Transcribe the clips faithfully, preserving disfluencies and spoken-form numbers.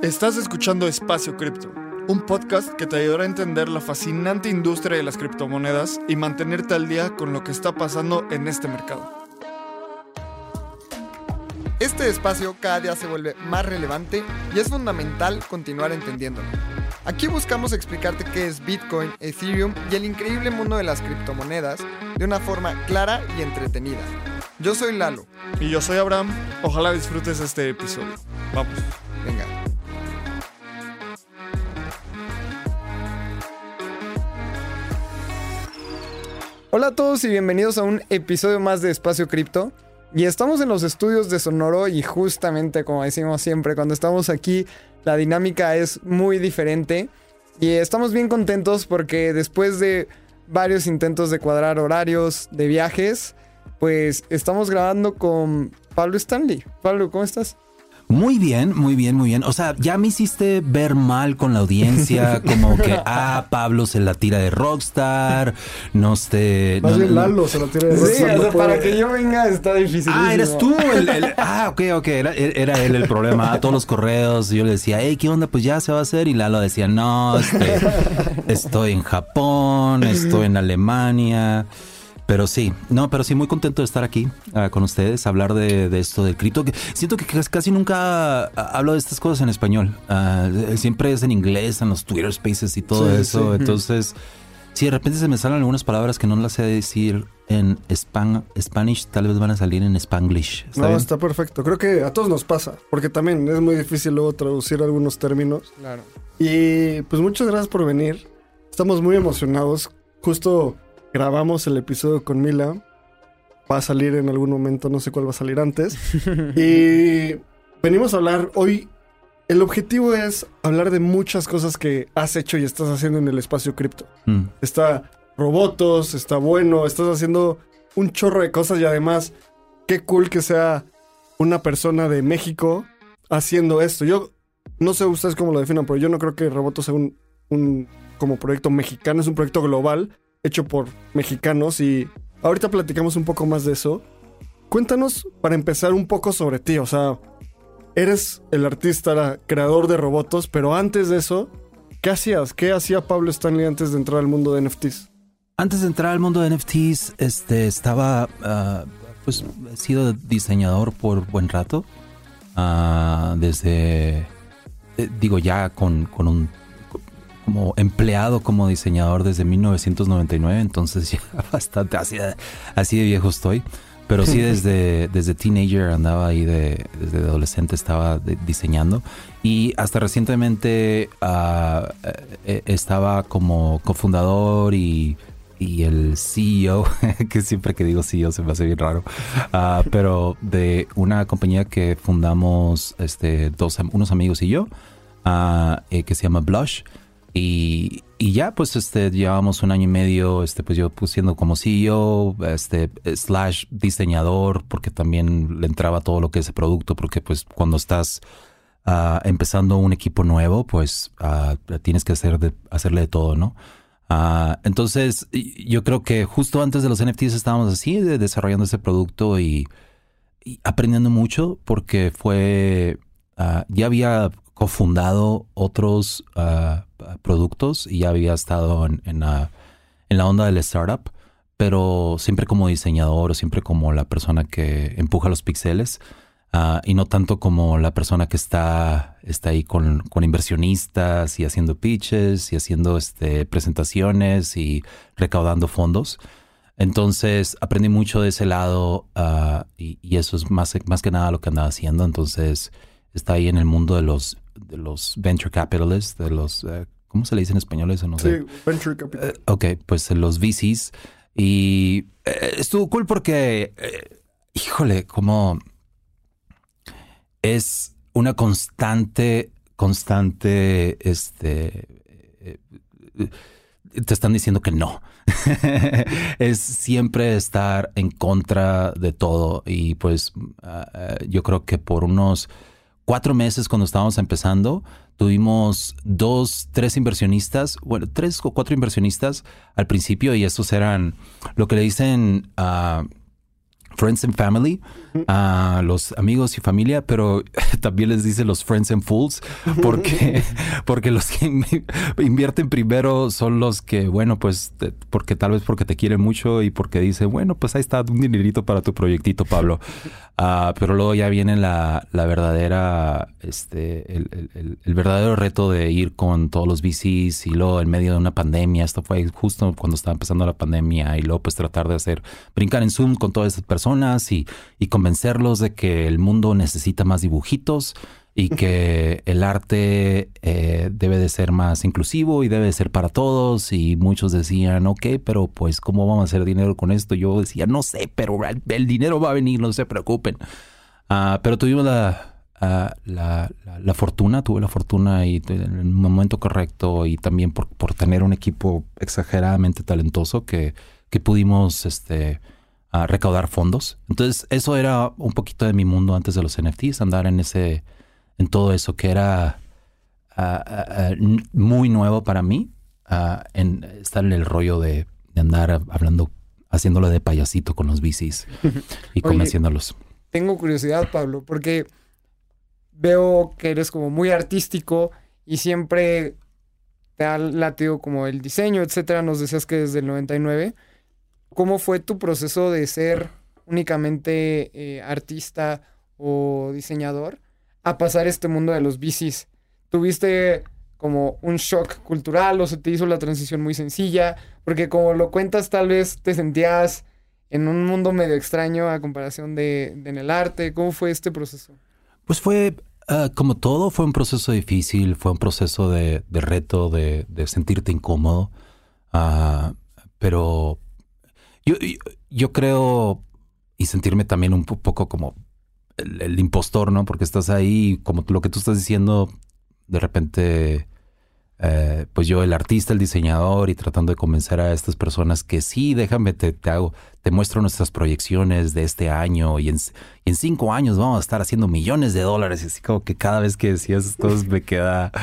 Estás escuchando Espacio Cripto, un podcast que te ayudará a entender la fascinante industria de las criptomonedas y mantenerte al día con lo que está pasando en este mercado. Este espacio cada día se vuelve más relevante y es fundamental continuar entendiéndolo. Aquí buscamos explicarte qué es Bitcoin, Ethereum y el increíble mundo de las criptomonedas de una forma clara y entretenida. Yo soy Lalo. Y yo soy Abraham. Ojalá disfrutes este episodio. Vamos. Venga. Hola a todos y bienvenidos a un episodio más de Espacio Cripto. Y estamos en los estudios de Sonoro y justamente como decimos siempre, cuando estamos aquí la dinámica es muy diferente. Y estamos bien contentos porque después de varios intentos de cuadrar horarios de viajes, pues estamos grabando con Pablo Stanley. Pablo, ¿cómo estás? Muy bien, muy bien, muy bien. O sea, ya me hiciste ver mal con la audiencia, como que, ah, Pablo se la tira de rockstar, no sé... Más no, bien Lalo se la tira de rockstar. Sí, o sea, no para que yo venga está difícil. Ah, eres tú el... el ah, ok, ok, era, era él el problema. A todos los correos yo le decía, hey, ¿qué onda? Pues ya se va a hacer. Y Lalo decía, no, este, estoy en Japón, estoy en Alemania... Pero sí, no, pero sí muy contento de estar aquí uh, con ustedes, hablar de, de esto del cripto. Siento que casi nunca hablo de estas cosas en español. Uh, siempre es en inglés, en los Twitter Spaces y todo sí, eso. Sí. Entonces, si de repente se me salen algunas palabras que no las sé decir en span, Spanish, tal vez van a salir en Spanglish. ¿Está no, bien? Está perfecto. Creo que a todos nos pasa, porque también es muy difícil luego traducir algunos términos. Claro. Y pues muchas gracias por venir. Estamos muy emocionados. Justo... grabamos el episodio con Mila. Va a salir en algún momento, no sé cuál va a salir antes. Y venimos a hablar hoy. El objetivo es hablar de muchas cosas que has hecho y estás haciendo en el espacio cripto. Mm. Está Robotos, está bueno, estás haciendo un chorro de cosas y además, qué cool que sea una persona de México haciendo esto. Yo no sé ustedes cómo lo definan, pero yo no creo que Robotos sea un, un como proyecto mexicano, es un proyecto global. Hecho por mexicanos y ahorita platicamos un poco más de eso. Cuéntanos, para empezar, un poco sobre ti. O sea, eres el artista, creador de Robotos, pero antes de eso, ¿qué hacías? ¿Qué hacía Pablo Stanley antes de entrar al mundo de N F Ts? Antes de entrar al mundo de N F Ts, este, estaba, uh, pues, he sido diseñador por buen rato. Uh, desde, eh, digo, ya con, con un... como empleado como diseñador desde mil novecientos noventa y nueve, entonces ya bastante así de, así de viejo estoy, pero sí desde, desde teenager andaba ahí, de, desde adolescente estaba de, diseñando y hasta recientemente uh, eh, estaba como cofundador y, y el C E O, que siempre que digo C E O se me hace bien raro, uh, pero de una compañía que fundamos este, dos, unos amigos y yo, uh, eh, que se llama Blush. Y, y ya, pues, este, llevamos un año y medio, este, pues yo pues siendo como C E O, este, slash diseñador, porque también le entraba todo lo que es el producto, porque pues cuando estás uh, empezando un equipo nuevo, pues uh, tienes que hacer de, hacerle de todo, ¿no? Uh, entonces, yo creo que justo antes de los N F Ts estábamos así, de, desarrollando ese producto y, y aprendiendo mucho, porque fue, uh, ya había cofundado otros uh, productos y ya había estado en, en, la, en la onda del startup, pero siempre como diseñador o siempre como la persona que empuja los píxeles uh, y no tanto como la persona que está, está ahí con, con inversionistas y haciendo pitches y haciendo este, presentaciones y recaudando fondos. Entonces aprendí mucho de ese lado uh, y, y eso es más, más que nada lo que andaba haciendo. Entonces está ahí en el mundo de los de los venture capitalists, de los, uh, ¿cómo se le dice en español eso? No sé. Sí, venture capital. Uh, ok, pues los V Cs. Y uh, estuvo cool porque, uh, híjole, como es una constante, constante, este, uh, te están diciendo que no. Es siempre estar en contra de todo. Y pues uh, yo creo que por unos cuatro meses cuando estábamos empezando, tuvimos dos, tres inversionistas, bueno, tres o cuatro inversionistas al principio y estos eran lo que le dicen uh, Friends and Family, a uh, los amigos y familia, pero también les dice los Friends and Fools, porque, porque los que invierten primero son los que, bueno, pues, te, porque tal vez porque te quieren mucho y porque dicen, bueno, pues ahí está un dinerito para tu proyectito, Pablo. Uh, pero luego ya viene la, la verdadera, este, el, el, el verdadero reto de ir con todos los V Cs y luego en medio de una pandemia. Esto fue justo cuando estaba empezando la pandemia y luego pues tratar de hacer, brincar en Zoom con todas esas personas y, y convencerlos de que el mundo necesita más dibujitos y que el arte eh, debe de ser más inclusivo y debe de ser para todos. Y muchos decían, ok, pero pues ¿cómo vamos a hacer dinero con esto? Yo decía, no sé, pero el, el dinero va a venir, no se preocupen. Uh, pero tuvimos la, uh, la, la, la fortuna, tuve la fortuna y en el momento correcto y también por, por tener un equipo exageradamente talentoso que, que pudimos este, uh, recaudar fondos. Entonces eso era un poquito de mi mundo antes de los N F Ts, andar en ese... en todo eso que era uh, uh, uh, muy nuevo para mí, uh, en estar en el rollo de, de andar hablando, haciéndolo de payasito con los V Cs y convenciéndolos. Tengo curiosidad, Pablo, porque veo que eres como muy artístico y siempre te ha latido como el diseño, etcétera. Nos decías que desde el noventa y nueve. ¿Cómo fue tu proceso de ser únicamente eh, artista o diseñador a pasar este mundo de los V Cs? ¿Tuviste como un shock cultural o se te hizo la transición muy sencilla? Porque como lo cuentas, tal vez te sentías en un mundo medio extraño a comparación de, de en el arte. ¿Cómo fue este proceso? Pues fue, uh, como todo, fue un proceso difícil, fue un proceso de, de reto, de, de sentirte incómodo. Uh, pero yo, yo, yo creo, y sentirme también un poco como El, el impostor, ¿no? Porque estás ahí, como lo que tú estás diciendo, de repente, eh, pues yo, el artista, el diseñador, y tratando de convencer a estas personas que sí, déjame, te, te hago, te muestro nuestras proyecciones de este año y en, y en cinco años vamos a estar haciendo millones de dólares. Y así como que cada vez que decías esto me queda...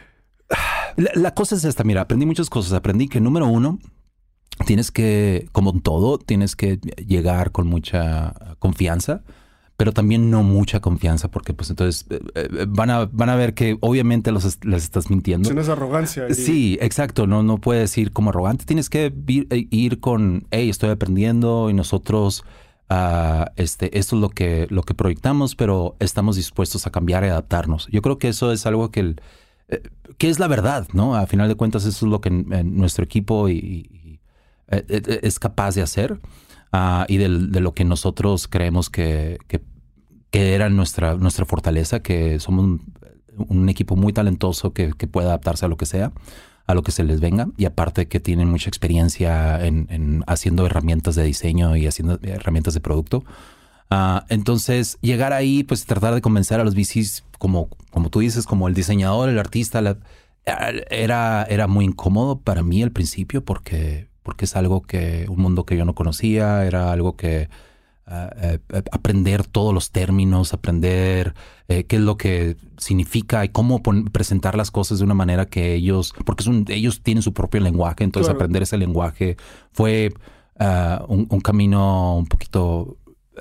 La, la cosa es esta, mira, aprendí muchas cosas. Aprendí que, número uno, tienes que, como en todo, tienes que llegar con mucha confianza, pero también no mucha confianza, porque pues entonces eh, van a van a ver que obviamente los est- les estás mintiendo. Tienes arrogancia. Y... Sí, exacto. No, no puedes ir como arrogante. Tienes que ir, ir con, hey, estoy aprendiendo y nosotros, uh, este, esto es lo que, lo que proyectamos, pero estamos dispuestos a cambiar y adaptarnos. Yo creo que eso es algo que, el, eh, que es la verdad, ¿no? A final de cuentas, eso es lo que eh, nuestro equipo y, y, eh, es capaz de hacer. Uh, y de, de lo que nosotros creemos que, que, que era nuestra, nuestra fortaleza, que somos un, un equipo muy talentoso que, que puede adaptarse a lo que sea, a lo que se les venga, y aparte que tienen mucha experiencia en, en haciendo herramientas de diseño y haciendo herramientas de producto. Uh, entonces, llegar ahí, pues tratar de convencer a los V Cs, como, como tú dices, como el diseñador, el artista, la, era, era muy incómodo para mí al principio porque... porque es algo que, un mundo que yo no conocía, era algo que uh, uh, aprender todos los términos, aprender uh, qué es lo que significa y cómo pon- presentar las cosas de una manera que ellos, porque es un, ellos tienen su propio lenguaje, entonces claro. Aprender ese lenguaje fue uh, un, un camino un poquito,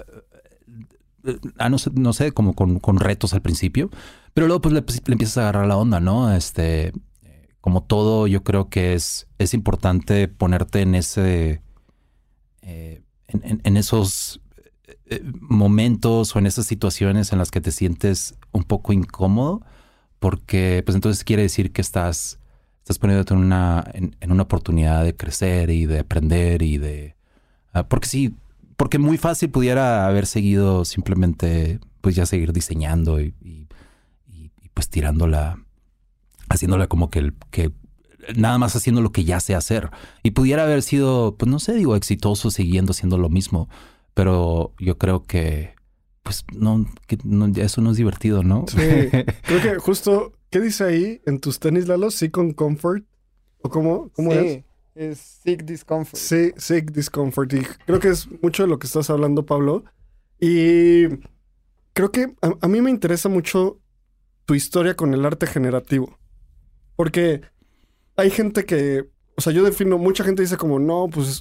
uh, uh, no sé, no sé como con, con retos al principio, pero luego pues le, le empiezas a agarrar la onda, ¿no? Este... Como todo, yo creo que es, es importante ponerte en ese, eh, en, en, en esos eh, momentos o en esas situaciones en las que te sientes un poco incómodo, porque pues entonces quiere decir que estás, estás poniéndote en una, en, en una oportunidad de crecer y de aprender y de, uh, porque sí, porque muy fácil pudiera haber seguido simplemente, pues ya seguir diseñando y, y, y, y pues tirándola. Haciéndola como que, el, que nada más haciendo lo que ya sé hacer. Y pudiera haber sido, pues no sé, digo, exitoso siguiendo haciendo lo mismo. Pero yo creo que, pues no, que no eso no es divertido, ¿no? Sí, creo que justo, ¿qué dice ahí en tus tenis, Lalo? ¿Sí con comfort? ¿O cómo, cómo sí, es? es seek discomfort. Sí, seek discomfort. Y creo que es mucho de lo que estás hablando, Pablo. Y creo que a, a mí me interesa mucho tu historia con el arte generativo. Porque hay gente que, o sea, yo defino, mucha gente dice como, no, pues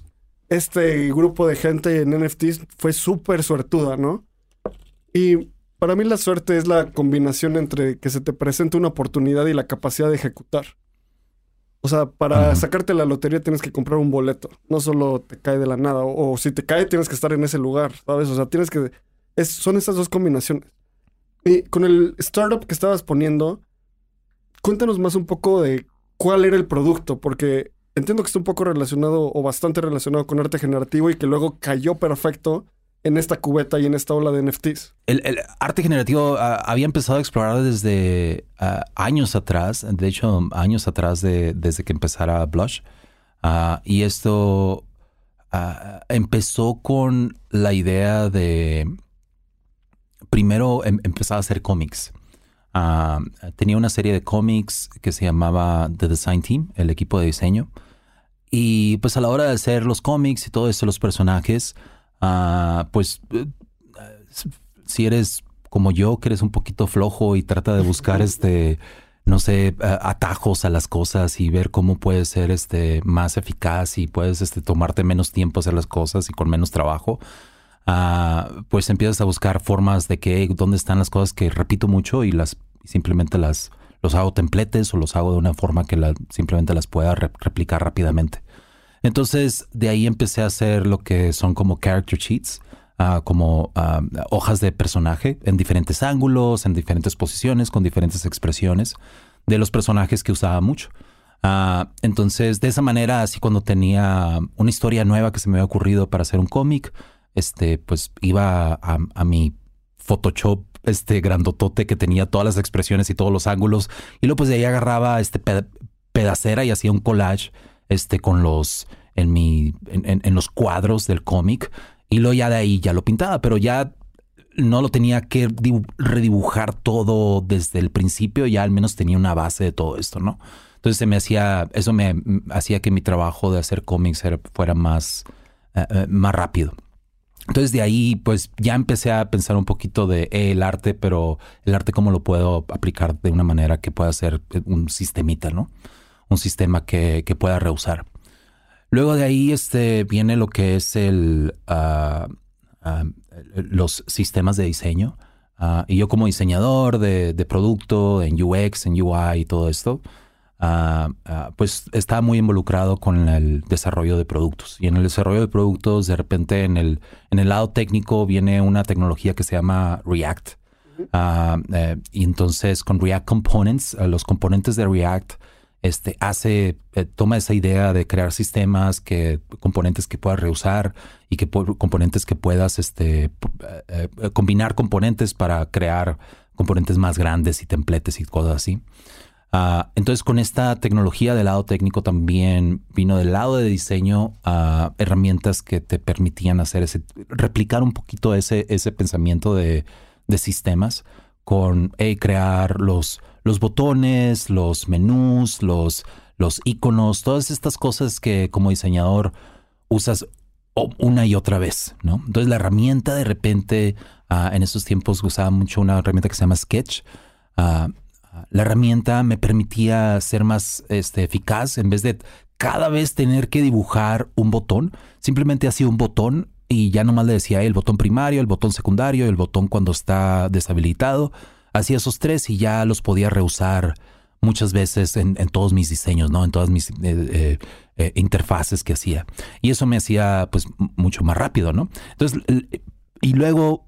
este grupo de gente en N F Ts fue súper suertuda, ¿no? Y para mí la suerte es la combinación entre que se te presente una oportunidad y la capacidad de ejecutar. O sea, para uh-huh. sacarte la lotería tienes que comprar un boleto. No solo te cae de la nada. O, o si te cae, tienes que estar en ese lugar, ¿sabes? O sea, tienes que... Es, son esas dos combinaciones. Y con el startup que estabas poniendo, cuéntanos más un poco de cuál era el producto. Porque entiendo que está un poco relacionado o bastante relacionado con arte generativo y que luego cayó perfecto en esta cubeta y en esta ola de N F Ts. El, el arte generativo uh, había empezado a explorar desde uh, años atrás, de hecho años atrás de, desde que empezara Blush. Uh, y esto uh, empezó con la idea de primero em, empezar a hacer cómics. Uh, tenía una serie de cómics que se llamaba The Design Team, el equipo de diseño. Y pues a la hora de hacer los cómics y todo eso, los personajes... Uh, pues uh, si eres como yo, que eres un poquito flojo y trata de buscar este, no sé, uh, atajos a las cosas y ver cómo puedes ser este más eficaz y puedes este tomarte menos tiempo hacer las cosas y con menos trabajo, uh, pues empiezas a buscar formas de que dónde están las cosas que repito mucho y las simplemente las los hago templetes o los hago de una forma que la, simplemente las pueda re- replicar rápidamente. Entonces, de ahí empecé a hacer lo que son como character sheets, uh, como uh, hojas de personaje en diferentes ángulos, en diferentes posiciones, con diferentes expresiones de los personajes que usaba mucho. Uh, entonces, de esa manera, así cuando tenía una historia nueva que se me había ocurrido para hacer un cómic, este, pues iba a, a mi Photoshop este grandotote que tenía todas las expresiones y todos los ángulos, y luego pues de ahí agarraba este ped- pedacera y hacía un collage este con los en mi en, en, en los cuadros del cómic y luego ya de ahí ya lo pintaba, pero ya no lo tenía que dibu- redibujar todo desde el principio, ya al menos tenía una base de todo esto, ¿no? Entonces se me hacía eso me hacía que mi trabajo de hacer cómics era, fuera más uh, uh, más rápido. Entonces de ahí pues ya empecé a pensar un poquito de eh, el arte, pero el arte cómo lo puedo aplicar de una manera que pueda ser un sistemita, ¿no? Un sistema que, que pueda reusar. Luego de ahí este, viene lo que es el, uh, uh, los sistemas de diseño. Uh, y yo como diseñador de, de producto, en U X, en U I y todo esto, uh, uh, pues estaba muy involucrado con el desarrollo de productos. Y en el desarrollo de productos, de repente en el, en el lado técnico viene una tecnología que se llama React. Uh, eh, y entonces con React Components, uh, los componentes de React, Este hace, eh, toma esa idea de crear sistemas, que componentes que puedas reusar y que componentes que puedas este, eh, eh, combinar componentes para crear componentes más grandes y templates y cosas así. Uh, entonces con esta tecnología del lado técnico también vino del lado de diseño uh, herramientas que te permitían hacer ese, replicar un poquito ese, ese pensamiento de, de sistemas con hey, crear los los botones, los menús, los, los iconos, todas estas cosas que como diseñador usas una y otra vez, ¿no? Entonces la herramienta de repente, uh, en esos tiempos usaba mucho una herramienta que se llama Sketch. Uh, la herramienta me permitía ser más este, eficaz en vez de cada vez tener que dibujar un botón. Simplemente hacía un botón y ya nomás le decía el botón primario, el botón secundario, el botón cuando está deshabilitado. Hacía esos tres y ya los podía reusar muchas veces en, en todos mis diseños, ¿no? En todas mis eh, eh, eh, interfaces que hacía. Y eso me hacía pues mucho más rápido, ¿no? Entonces, y luego,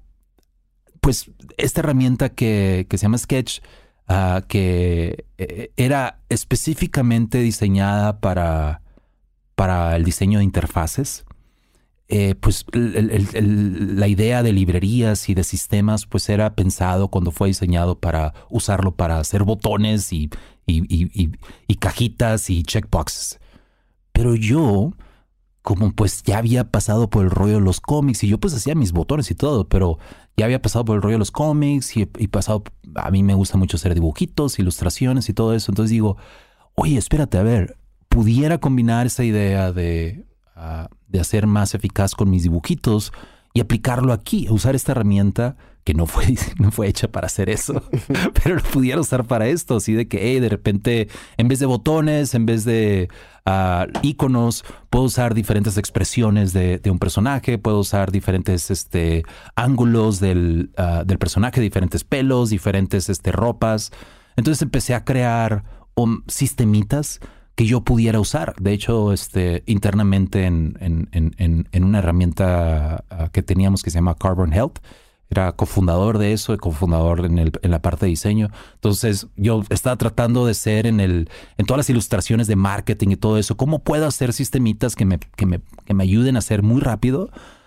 pues esta herramienta que, que se llama Sketch, uh, que eh, era específicamente diseñada para, para el diseño de interfaces. Eh, pues el, el, el, la idea de librerías y de sistemas pues era pensado cuando fue diseñado para usarlo para hacer botones y, y, y, y, y cajitas y checkboxes. Pero yo, como pues ya había pasado por el rollo de los cómics y yo pues hacía mis botones y todo, pero ya había pasado por el rollo de los cómics y, y pasado, a mí me gusta mucho hacer dibujitos, ilustraciones y todo eso. Entonces digo, oye, espérate, a ver, pudiera combinar esa idea de... Uh, de hacer más eficaz con mis dibujitos y aplicarlo aquí, usar esta herramienta que no fue, no fue hecha para hacer eso, pero lo pudiera usar para esto, así de que hey, de repente en vez de botones, en vez de uh, iconos, puedo usar diferentes expresiones de, de un personaje, puedo usar diferentes este, ángulos del, uh, del personaje, diferentes pelos, diferentes este, ropas. Entonces empecé a crear um, sistemitas que yo pudiera usar. De hecho, este, internamente en, en, en, en una herramienta uh, que teníamos que se llama Carbon Health, era cofundador de eso, cofundador en, el, en la parte de diseño. Entonces yo estaba tratando de ser en, el, en todas las ilustraciones de marketing y todo eso. ¿Cómo puedo hacer sistemitas que me, que me, que me ayuden a hacer muy rápido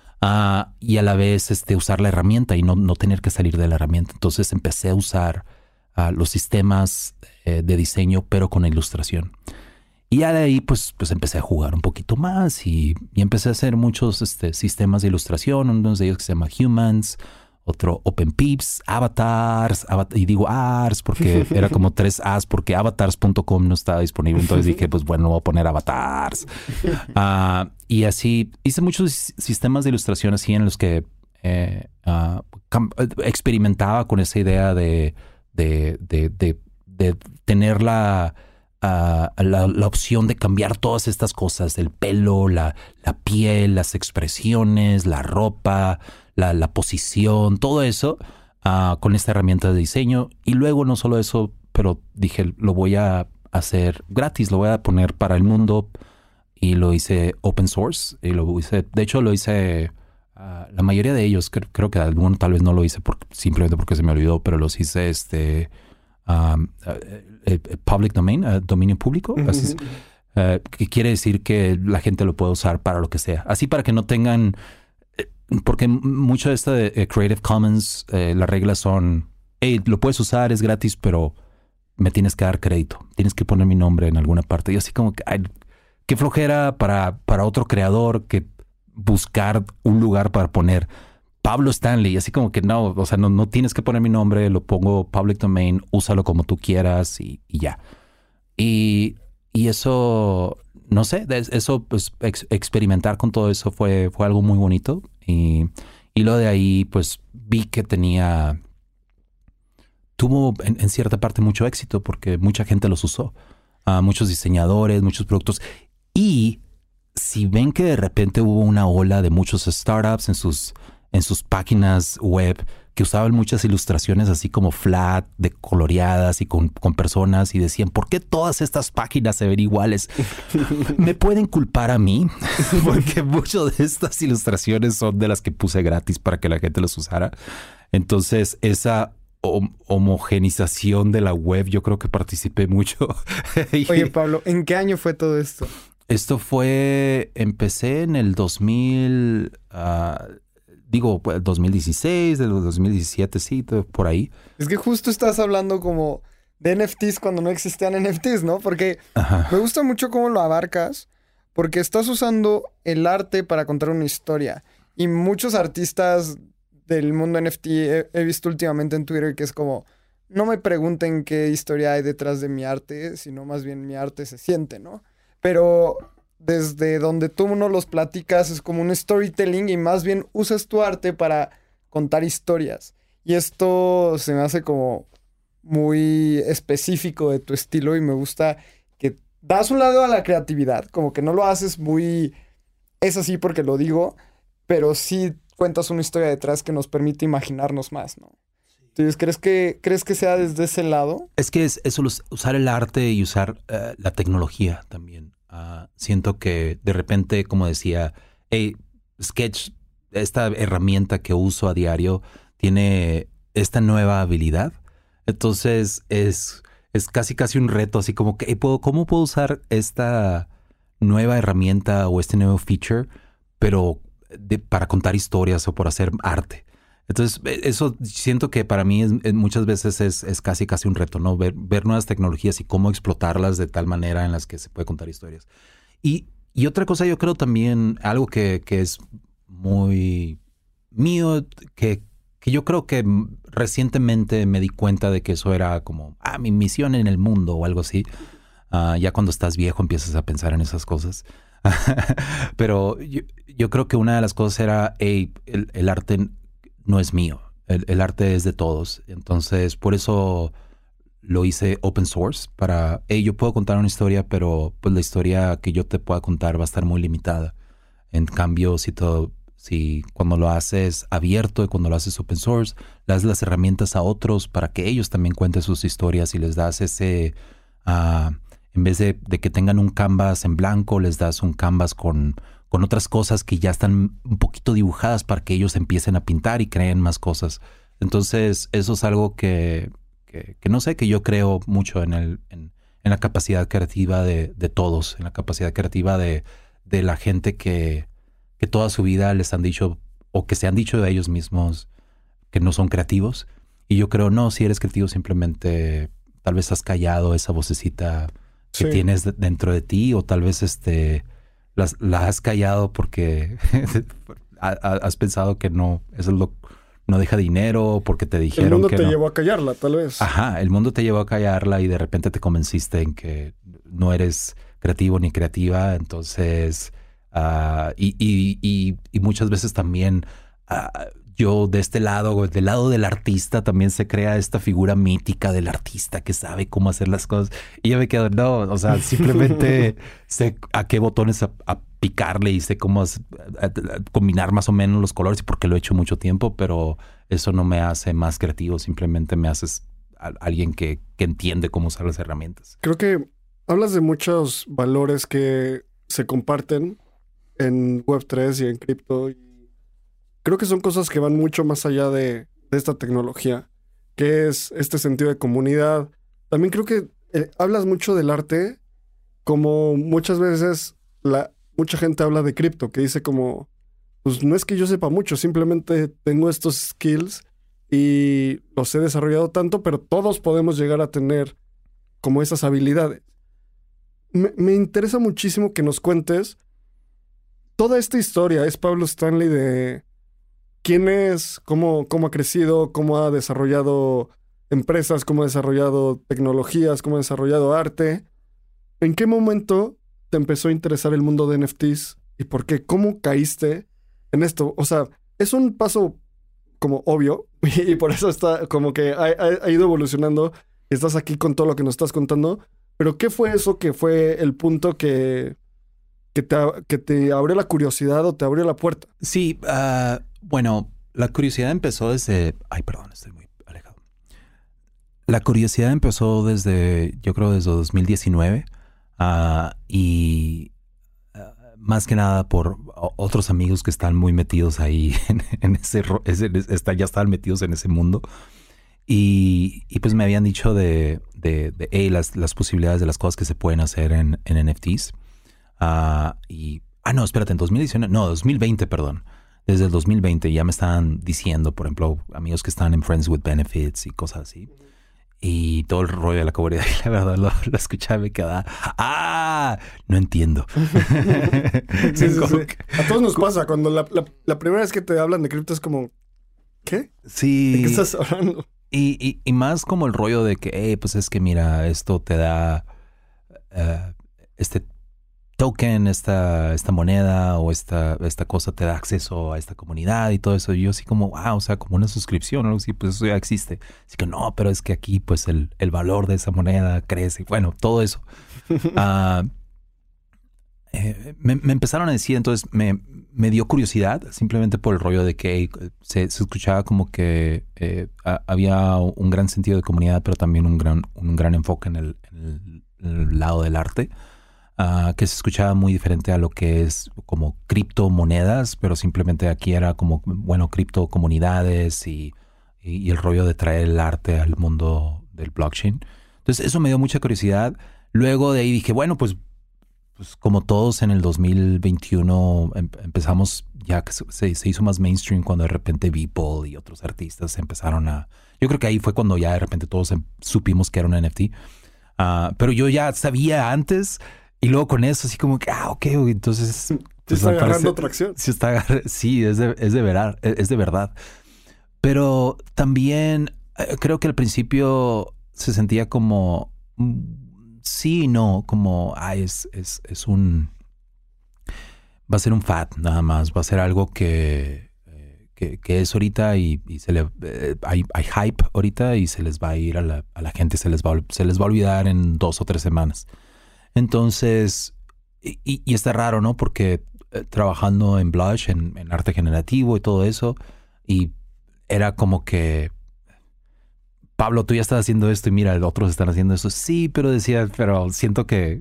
uh, y a la vez este, usar la herramienta y no, no tener que salir de la herramienta? Entonces empecé a usar uh, los sistemas eh, de diseño, pero con ilustración. Y ya de ahí pues, pues empecé a jugar un poquito más y, y empecé a hacer muchos este, sistemas de ilustración. Uno de ellos que se llama Humans, otro OpenPips, Avatars, avat y digo Ars porque era como tres As porque avatars punto com no estaba disponible. Entonces dije, pues bueno, voy a poner Avatars. Uh, y así hice muchos sistemas de ilustración así en los que eh, uh, experimentaba con esa idea de, de, de, de, de tener la, uh, la, la opción de cambiar todas estas cosas, el pelo, la, la piel, las expresiones, la ropa, La, la posición, todo eso uh, con esta herramienta de diseño. Y luego no solo eso, pero dije, lo voy a hacer gratis, lo voy a poner para el mundo y lo hice open source. Y lo hice, de hecho lo hice, uh, la mayoría de ellos, creo, creo que alguno tal vez no lo hice por, simplemente porque se me olvidó, pero los hice este um, uh, uh, public domain, uh, dominio público. Uh-huh. Así, uh, que quiere decir que la gente lo puede usar para lo que sea. Así para que no tengan... Porque mucho de esto de eh, Creative Commons, eh, las reglas son, hey, lo puedes usar, es gratis, pero me tienes que dar crédito. Tienes que poner mi nombre en alguna parte. Y así como que, ay, qué flojera para, para otro creador que buscar un lugar para poner Pablo Stanley. Y así como que no, o sea, no, no tienes que poner mi nombre, lo pongo public domain, úsalo como tú quieras y, y ya. Y, y eso, no sé, eso, pues ex, experimentar con todo eso fue, fue algo muy bonito. Y, y luego de ahí, pues vi que tenía, tuvo en, en cierta parte mucho éxito porque mucha gente los usó. Uh, muchos diseñadores, muchos productos. Y si ven que de repente hubo una ola de muchos startups en sus, en sus páginas web que usaban muchas ilustraciones así como flat, de coloreadas y con, con personas y decían, ¿por qué todas estas páginas se ven iguales? Me pueden culpar a mí porque muchas de estas ilustraciones son de las que puse gratis para que la gente los usara. Entonces esa hom homogenización de la web yo creo que participé mucho. Oye Pablo, ¿en qué año fue todo esto? Esto fue, empecé en el dos mil... Uh, Digo, dos mil dieciséis, de los dos mil diecisiete, sí, por ahí. Es que justo estás hablando como de N F Ts cuando no existían N F Ts, ¿no? Porque Ajá. me gusta mucho cómo lo abarcas, porque estás usando el arte para contar una historia. Y muchos artistas del mundo N F T he, he visto últimamente en Twitter que es como, no me pregunten qué historia hay detrás de mi arte, sino más bien mi arte se siente, ¿no? Pero... desde donde tú no los platicas es como un storytelling y más bien usas tu arte para contar historias. Y esto se me hace como muy específico de tu estilo y me gusta que das un lado a la creatividad, como que no lo haces muy... es así porque lo digo, pero sí cuentas una historia detrás que nos permite imaginarnos más, ¿no? Entonces, ¿crees que, ¿crees que sea desde ese lado? Es que es eso, usar el arte y usar uh, la tecnología también. Uh, siento que de repente, como decía, hey, Sketch, esta herramienta que uso a diario, tiene esta nueva habilidad. Entonces es, es casi casi un reto, así como que, hey, ¿puedo, ¿cómo puedo usar esta nueva herramienta o este nuevo feature, pero de, para contar historias o por hacer arte? Entonces, eso siento que para mí es, es, muchas veces es, es casi casi un reto, ¿no? Ver, ver nuevas tecnologías y cómo explotarlas de tal manera en las que se puede contar historias. Y, y otra cosa, yo creo también, algo que, que es muy mío, que, que yo creo que recientemente me di cuenta de que eso era como, ah, mi misión en el mundo o algo así. Uh, ya cuando estás viejo empiezas a pensar en esas cosas. Pero yo, yo creo que una de las cosas era, hey, el, el arte... no es mío, el, el arte es de todos. Entonces, por eso lo hice open source para, hey, yo puedo contar una historia, pero pues la historia que yo te pueda contar va a estar muy limitada. En cambio, si todo, si cuando lo haces abierto y cuando lo haces open source, le das las herramientas a otros para que ellos también cuenten sus historias y les das ese, uh, en vez de, de que tengan un canvas en blanco, les das un canvas con, con otras cosas que ya están un poquito dibujadas para que ellos empiecen a pintar y creen más cosas. Entonces, eso es algo que, que, que no sé, que yo creo mucho en, el, en, en la capacidad creativa de, de todos, en la capacidad creativa de, de la gente que, que toda su vida les han dicho o que se han dicho de ellos mismos que no son creativos. Y yo creo, no, si eres creativo simplemente tal vez has callado esa vocecita que sí. tienes de, dentro de ti o tal vez este, las, la has callado porque has pensado que no, eso es lo no deja dinero porque te dijeron que el mundo que te no. llevó a callarla, tal vez. Ajá, el mundo te llevó a callarla y de repente te convenciste en que no eres creativo ni creativa. Entonces, uh, y, y, y, y muchas veces también uh, yo de este lado, del lado del artista, también se crea esta figura mítica del artista que sabe cómo hacer las cosas. Y yo me quedo, no, o sea, simplemente sé a qué botones a, a picarle y sé cómo es, a, a, a combinar más o menos los colores porque lo he hecho mucho tiempo, pero eso no me hace más creativo, simplemente me haces a, a alguien que, que entiende cómo usar las herramientas. Creo que hablas de muchos valores que se comparten en web tres y en cripto. Creo que son cosas que van mucho más allá de, de esta tecnología, que es este sentido de comunidad. También creo que eh, hablas mucho del arte, como muchas veces la, mucha gente habla de cripto, que dice como, pues no es que yo sepa mucho, simplemente tengo estos skills y los he desarrollado tanto, pero todos podemos llegar a tener como esas habilidades. Me, me interesa muchísimo que nos cuentes toda esta historia. Es Pablo Stanley de quién es, cómo, cómo ha crecido, cómo ha desarrollado empresas, cómo ha desarrollado tecnologías, cómo ha desarrollado arte. ¿En qué momento te empezó a interesar el mundo de N F Ts y por qué? ¿Cómo caíste en esto? O sea, es un paso como obvio y por eso está como que ha, ha, ha ido evolucionando y estás aquí con todo lo que nos estás contando. Pero ¿qué fue eso que fue el punto que, que, te, que te abrió la curiosidad o te abrió la puerta? Sí, uh, bueno, la curiosidad empezó desde... Ay, perdón, estoy muy alejado. La curiosidad empezó desde, yo creo, desde dos mil diecinueve uh, y uh, más que nada por otros amigos que están muy metidos ahí en, en ese, ese está, ya estaban metidos en ese mundo. Y, y pues me habían dicho de, de, de hey, las, las posibilidades de las cosas que se pueden hacer en, en N F Ts. Uh, y, ah, no, espérate, en dos mil diecinueve, no, dos mil veinte, perdón. Desde el dos mil veinte ya me estaban diciendo, por ejemplo, amigos que están en Friends with Benefits y cosas así. Y todo el rollo de la comunidad, y la verdad lo, lo escuchaba y me quedaba, ¡ah! No entiendo. Sí, sí, sí. A todos nos pasa, cuando la, la, la primera vez que te hablan de cripto es como, ¿qué? Sí. ¿De qué estás hablando? Y, y, y más como el rollo de que, hey, pues es que mira, esto te da uh, este token, esta, esta moneda o esta, esta cosa te da acceso a esta comunidad y todo eso. Y yo así como, wow, o sea, como una suscripción o algo así, pues eso ya existe. Así que no, pero es que aquí pues el, el valor de esa moneda crece. Bueno, todo eso. uh, eh, me, me empezaron a decir, entonces me, me dio curiosidad simplemente por el rollo de que se, se escuchaba como que eh, a, había un gran sentido de comunidad, pero también un gran, un gran enfoque en el, en el, en el lado del arte. Uh, que se escuchaba muy diferente a lo que es como criptomonedas, pero simplemente aquí era como, bueno, criptocomunidades y, y, y el rollo de traer el arte al mundo del blockchain. Entonces eso me dio mucha curiosidad. Luego de ahí dije, bueno, pues, pues como todos en el dos mil veintiuno em, empezamos, ya que se, se hizo más mainstream cuando de repente Beeple y otros artistas empezaron a... Yo creo que ahí fue cuando ya de repente todos em, supimos que era un N F T. Uh, pero yo ya sabía antes... Y luego con eso, así como que, ah, ok, entonces... Se pues, está agarrando parece, tracción. Se está agarrando, sí, es de, es, de verdad, es de verdad. Pero también eh, creo que al principio se sentía como... Sí y no, como, ay, es, es, es un... Va a ser un fad nada más, va a ser algo que, eh, que, que es ahorita y, y se le, eh, hay, hay hype ahorita y se les va a ir a la, a la gente, se les, va, se les va a olvidar en dos o tres semanas. Entonces, y, y está raro, ¿no? Porque eh, trabajando en Blush, en, en arte generativo y todo eso, y era como que, Pablo, tú ya estás haciendo esto y mira, otros están haciendo eso. Sí, pero decía, pero siento que,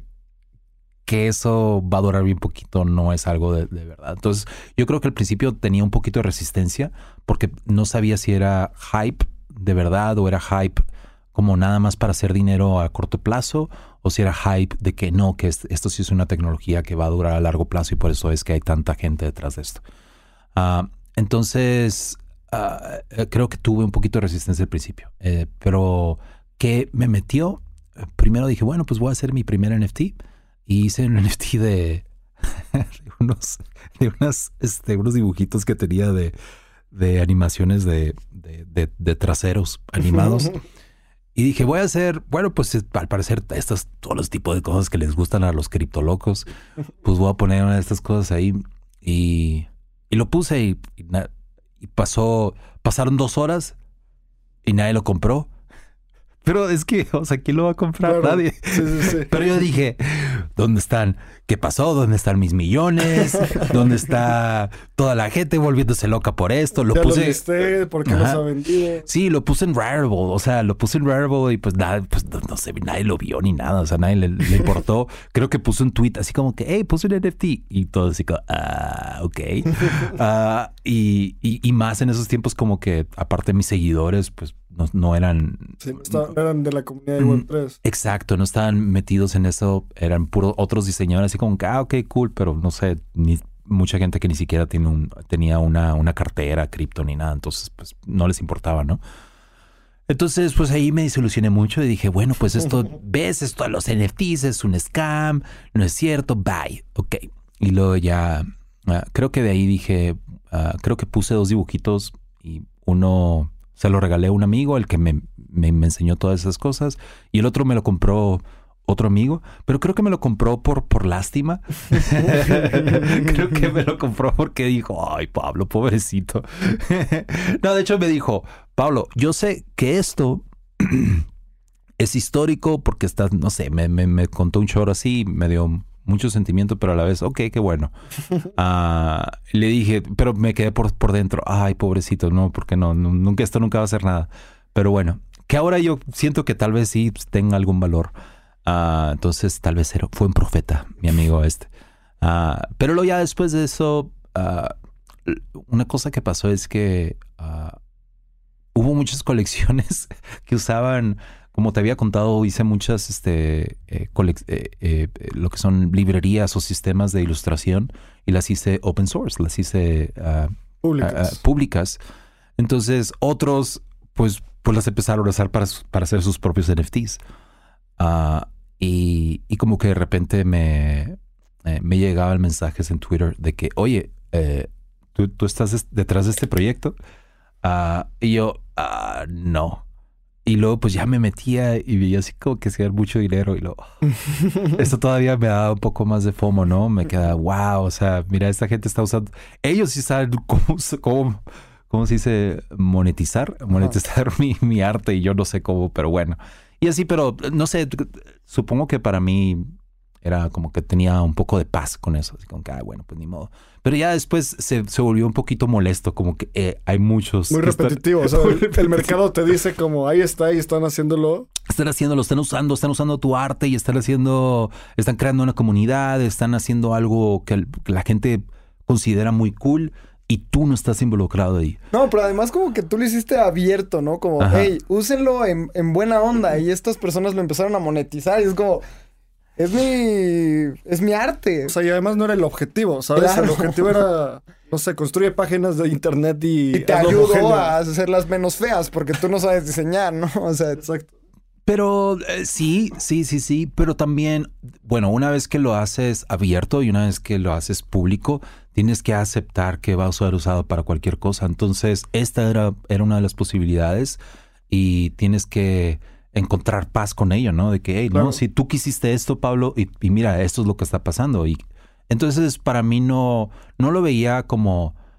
que eso va a durar bien poquito, no es algo de, de verdad. Entonces, yo creo que al principio tenía un poquito de resistencia porque no sabía si era hype de verdad o era hype como nada más para hacer dinero a corto plazo o si era hype de que no, que esto sí es una tecnología que va a durar a largo plazo y por eso es que hay tanta gente detrás de esto. Uh, entonces... Uh, creo que tuve un poquito de resistencia al principio, eh, pero que me metió, primero dije, bueno, pues voy a hacer mi primer N F T y hice un N F T de, de, unos, de unas, este, unos dibujitos que tenía de, de animaciones de, de, de, de traseros animados. Y dije, voy a hacer, bueno, pues al parecer estos, todos los tipos de cosas que les gustan a los criptolocos, pues voy a poner una de estas cosas ahí y, y lo puse y, y nada. Y pasó, pasaron dos horas y nadie lo compró. Pero es que, o sea, ¿quién lo va a comprar? Claro. Nadie. Sí, sí, sí. Pero yo dije, ¿dónde están? ¿Qué pasó? ¿Dónde están mis millones? ¿Dónde está toda la gente volviéndose loca por esto? Lo ya puse. Lo viste, ¿por qué no se ha vendido? Sí, lo puse en Rarible. O sea, lo puse en Rarible y pues nada, pues no, no sé, nadie lo vio ni nada. O sea, nadie le, le importó. Creo que puse un tweet así como que, hey, puse un N F T. Y todo así como, ah, ok. uh, y, y, y más en esos tiempos como que, aparte de mis seguidores, pues no, no eran... Sí, no, estaban, eran de la comunidad de web tres. Exacto, no estaban metidos en eso. Eran puros otros diseñadores así como que, ah, ok, cool, pero no sé, ni mucha gente que ni siquiera tiene un, tenía una, una cartera cripto ni nada. Entonces, pues no les importaba, ¿no? Entonces, pues ahí me desilusioné mucho y dije, bueno, pues esto, ves, esto de los N F Ts es un scam, no es cierto, bye, ok. Y luego ya, uh, creo que de ahí dije, uh, creo que puse dos dibujitos y uno... Se lo regalé a un amigo, el que me, me, me enseñó todas esas cosas. Y el otro me lo compró otro amigo. Pero creo que me lo compró por, por lástima. Creo que me lo compró porque dijo, ay, Pablo, pobrecito. No, de hecho me dijo, Pablo, yo sé que esto es histórico porque estás, no sé, me, me, me contó un chorro así, me dio mucho sentimiento, pero a la vez, ok, qué bueno. Uh, le dije, pero me quedé por, por dentro. Ay, pobrecito, no, porque no, no, nunca, esto nunca va a hacer nada. Pero bueno, que ahora yo siento que tal vez sí pues, tenga algún valor. Uh, entonces, tal vez era, fue un profeta, mi amigo este. Uh, pero luego ya después de eso, uh, una cosa que pasó es que uh, hubo muchas colecciones que usaban... Como te había contado, hice muchas, este, eh, colec- eh, eh, lo que son librerías o sistemas de ilustración y las hice open source, las hice uh, públicas. Uh, uh, públicas. Entonces, otros, pues, pues las empezaron a usar para, para hacer sus propios N F Ts. Uh, y, y como que de repente me, eh, me llegaban mensajes en Twitter de que, oye, eh, ¿tú, tú estás detrás de este proyecto? Uh, y yo, uh, no. Y luego pues ya me metía y veía así como que hacían mucho dinero y luego... Esto todavía me da un poco más de FOMO, ¿no? Me queda, wow, o sea, mira, esta gente está usando... Ellos sí saben cómo, cómo, cómo se dice monetizar, monetizar uh-huh. mi, mi arte y yo no sé cómo, pero bueno. Y así, pero no sé, supongo que para mí era como que tenía un poco de paz con eso. Así como que, ah, bueno, pues ni modo. Pero ya después se, se volvió un poquito molesto, como que eh, hay muchos... Muy repetitivo. Están... O sea, el, el mercado te dice como, ahí está y están haciéndolo. Están haciéndolo, están usando, están usando tu arte y están haciendo... Están creando una comunidad, están haciendo algo que, el, que la gente considera muy cool y tú no estás involucrado ahí. No, pero además como que tú lo hiciste abierto, ¿no? Como, ajá, hey, úsenlo en, en buena onda. Y estas personas lo empezaron a monetizar y es como... Es mi... Es mi arte. O sea, y además no era el objetivo, ¿sabes? Claro. El objetivo era, no sé, construye páginas de internet y... Y te ayudó a hacerlas menos feas porque tú no sabes diseñar, ¿no? O sea, exacto. Pero eh, sí, sí, sí, sí. Pero también, bueno, una vez que lo haces abierto y una vez que lo haces público, tienes que aceptar que va a ser usado para cualquier cosa. Entonces, esta era, era una de las posibilidades y tienes que... encontrar paz con ello, ¿no? De que, hey, claro, no, si tú quisiste esto, Pablo, y, y mira, esto es lo que está pasando. Y entonces para mí no, no lo veía como,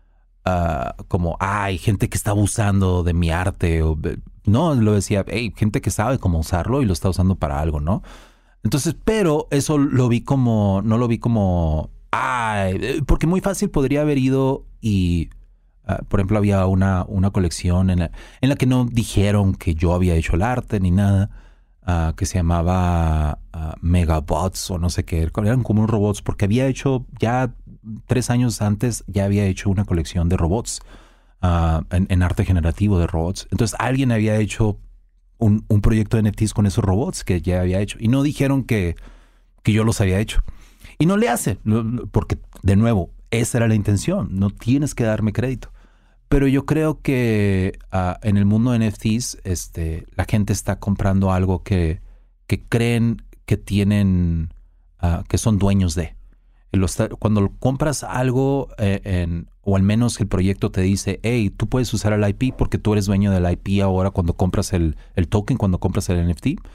uh, como, ah, hay gente que está abusando de mi arte. O, no, lo decía, hey, gente que sabe cómo usarlo y lo está usando para algo, ¿no? Entonces, pero eso lo vi como, no lo vi como, ah, porque muy fácil podría haber ido y, uh, por ejemplo, había una, una colección en la, en la que no dijeron que yo había hecho el arte ni nada, uh, que se llamaba uh, Megabots o no sé qué, eran como unos robots, porque había hecho ya tres años antes, ya había hecho una colección de robots, uh, en, en arte generativo de robots. Entonces alguien había hecho Un, un proyecto de N F Ts con esos robots que ya había hecho. Y no dijeron que, que yo los había hecho. Y no le hace, porque, de nuevo, esa era la intención. No tienes que darme crédito. Pero yo creo que uh, en el mundo de N F Ts, este, la gente está comprando algo que, que creen que tienen, uh, que son dueños de. Los, cuando compras algo, eh, en, o al menos el proyecto te dice, hey, tú puedes usar el I P porque tú eres dueño del I P ahora cuando compras el, el token, cuando compras el N F T.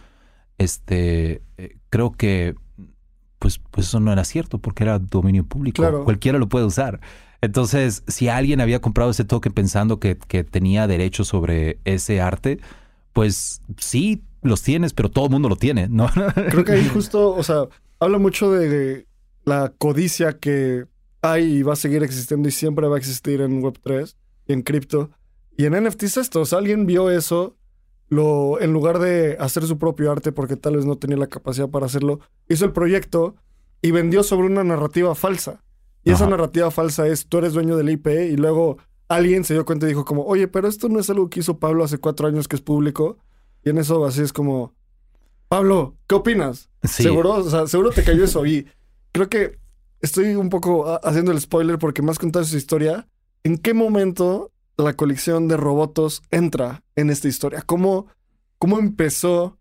Este, eh, creo que pues, pues eso no era cierto porque era dominio público. Claro. Cualquiera lo puede usar. Entonces, si alguien había comprado ese token pensando que, que tenía derecho sobre ese arte, pues sí, los tienes, pero todo el mundo lo tiene, ¿no? Creo que ahí justo, o sea, habla mucho de la codicia que hay y va a seguir existiendo y siempre va a existir en web tres y en cripto. Y en N F Ts esto, o sea, alguien vio eso, lo, en lugar de hacer su propio arte porque tal vez no tenía la capacidad para hacerlo, hizo el proyecto y vendió sobre una narrativa falsa. Y Ajá. esa narrativa falsa es, tú eres dueño del I P y luego alguien se dio cuenta y dijo como, oye, pero esto no es algo que hizo Pablo hace cuatro años que es público. Y en eso así es como, Pablo, ¿qué opinas? Sí. Seguro, o sea, seguro te cayó eso. Y creo que estoy un poco haciendo el spoiler porque me has contado su historia. ¿En qué momento la colección de Robotos entra en esta historia? ¿Cómo, cómo empezó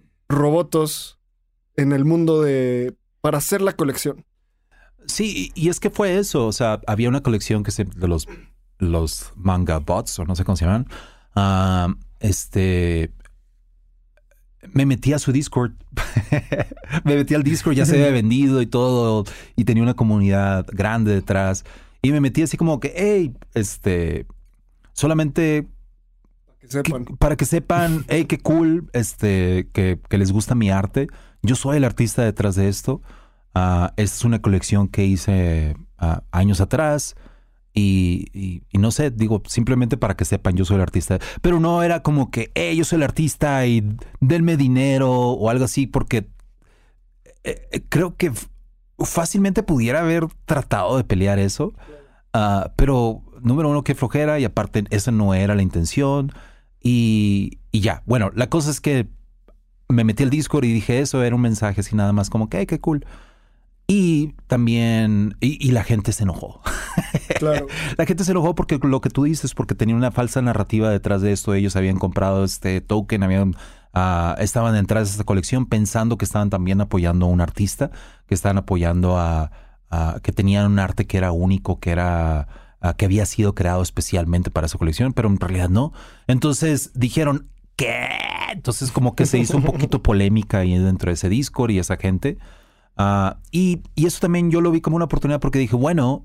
Robotos en el mundo de para hacer la colección? Sí, y es que fue eso. O sea, había una colección que se de los, los manga bots, o no sé cómo se llaman. Uh, este... Me metí a su Discord. Me metí al Discord, ya se había vendido y todo. Y tenía una comunidad grande detrás. Y me metí así como que, hey, este... Solamente... Para que sepan. Que, para que sepan, hey, qué cool, este, que, que les gusta mi arte. Yo soy el artista detrás de esto. Uh, esta es una colección que hice uh, años atrás. Y, y, y no sé, digo, simplemente para que sepan, yo soy el artista. Pero no era como que, hey, yo soy el artista y denme dinero o algo así, porque eh, creo que f- fácilmente pudiera haber tratado de pelear eso. Uh, pero, número uno, qué flojera, y aparte, esa no era la intención. Y, y ya, bueno, la cosa es que me metí al Discord y dije eso, era un mensaje así nada más como que, hey, qué cool. Y también, y, y la gente se enojó. Claro. La gente se enojó porque lo que tú dices, porque tenía una falsa narrativa detrás de esto. Ellos habían comprado este token, habían, uh, estaban detrás de esta colección pensando que estaban también apoyando a un artista, que estaban apoyando a, a que tenían un arte que era único, que era, uh, que había sido creado especialmente para esa colección, pero en realidad no. Entonces dijeron, ¿qué? Entonces como que se hizo un poquito polémica ahí dentro de ese Discord y esa gente. Uh, y, y eso también yo lo vi como una oportunidad porque dije, bueno,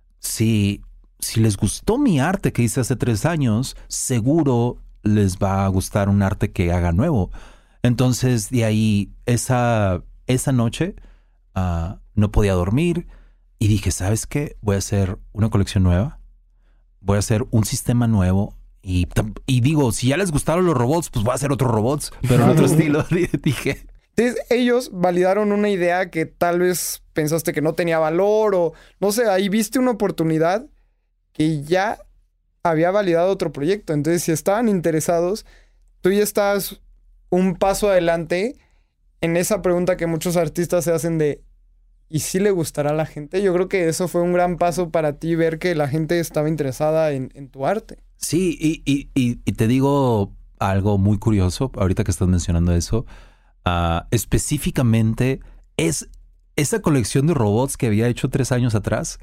si, si les gustó mi arte que hice hace tres años, seguro les va a gustar un arte que haga nuevo. Entonces, de ahí, esa, esa noche uh, no podía dormir y dije, ¿sabes qué? Voy a hacer una colección nueva, voy a hacer un sistema nuevo y, y digo, si ya les gustaron los robots, pues voy a hacer otros robots, pero en otro estilo, dije... Entonces, ellos validaron una idea que tal vez pensaste que no tenía valor o no sé, ahí viste una oportunidad que ya había validado otro proyecto. Entonces, si estaban interesados, tú ya estás un paso adelante en esa pregunta que muchos artistas se hacen de ¿y si le gustará a la gente? Yo creo que eso fue un gran paso para ti, ver que la gente estaba interesada en, en tu arte. Sí, y, y, y, y te digo algo muy curioso ahorita que estás mencionando eso. Uh, específicamente es esa colección de robots que había hecho tres años atrás.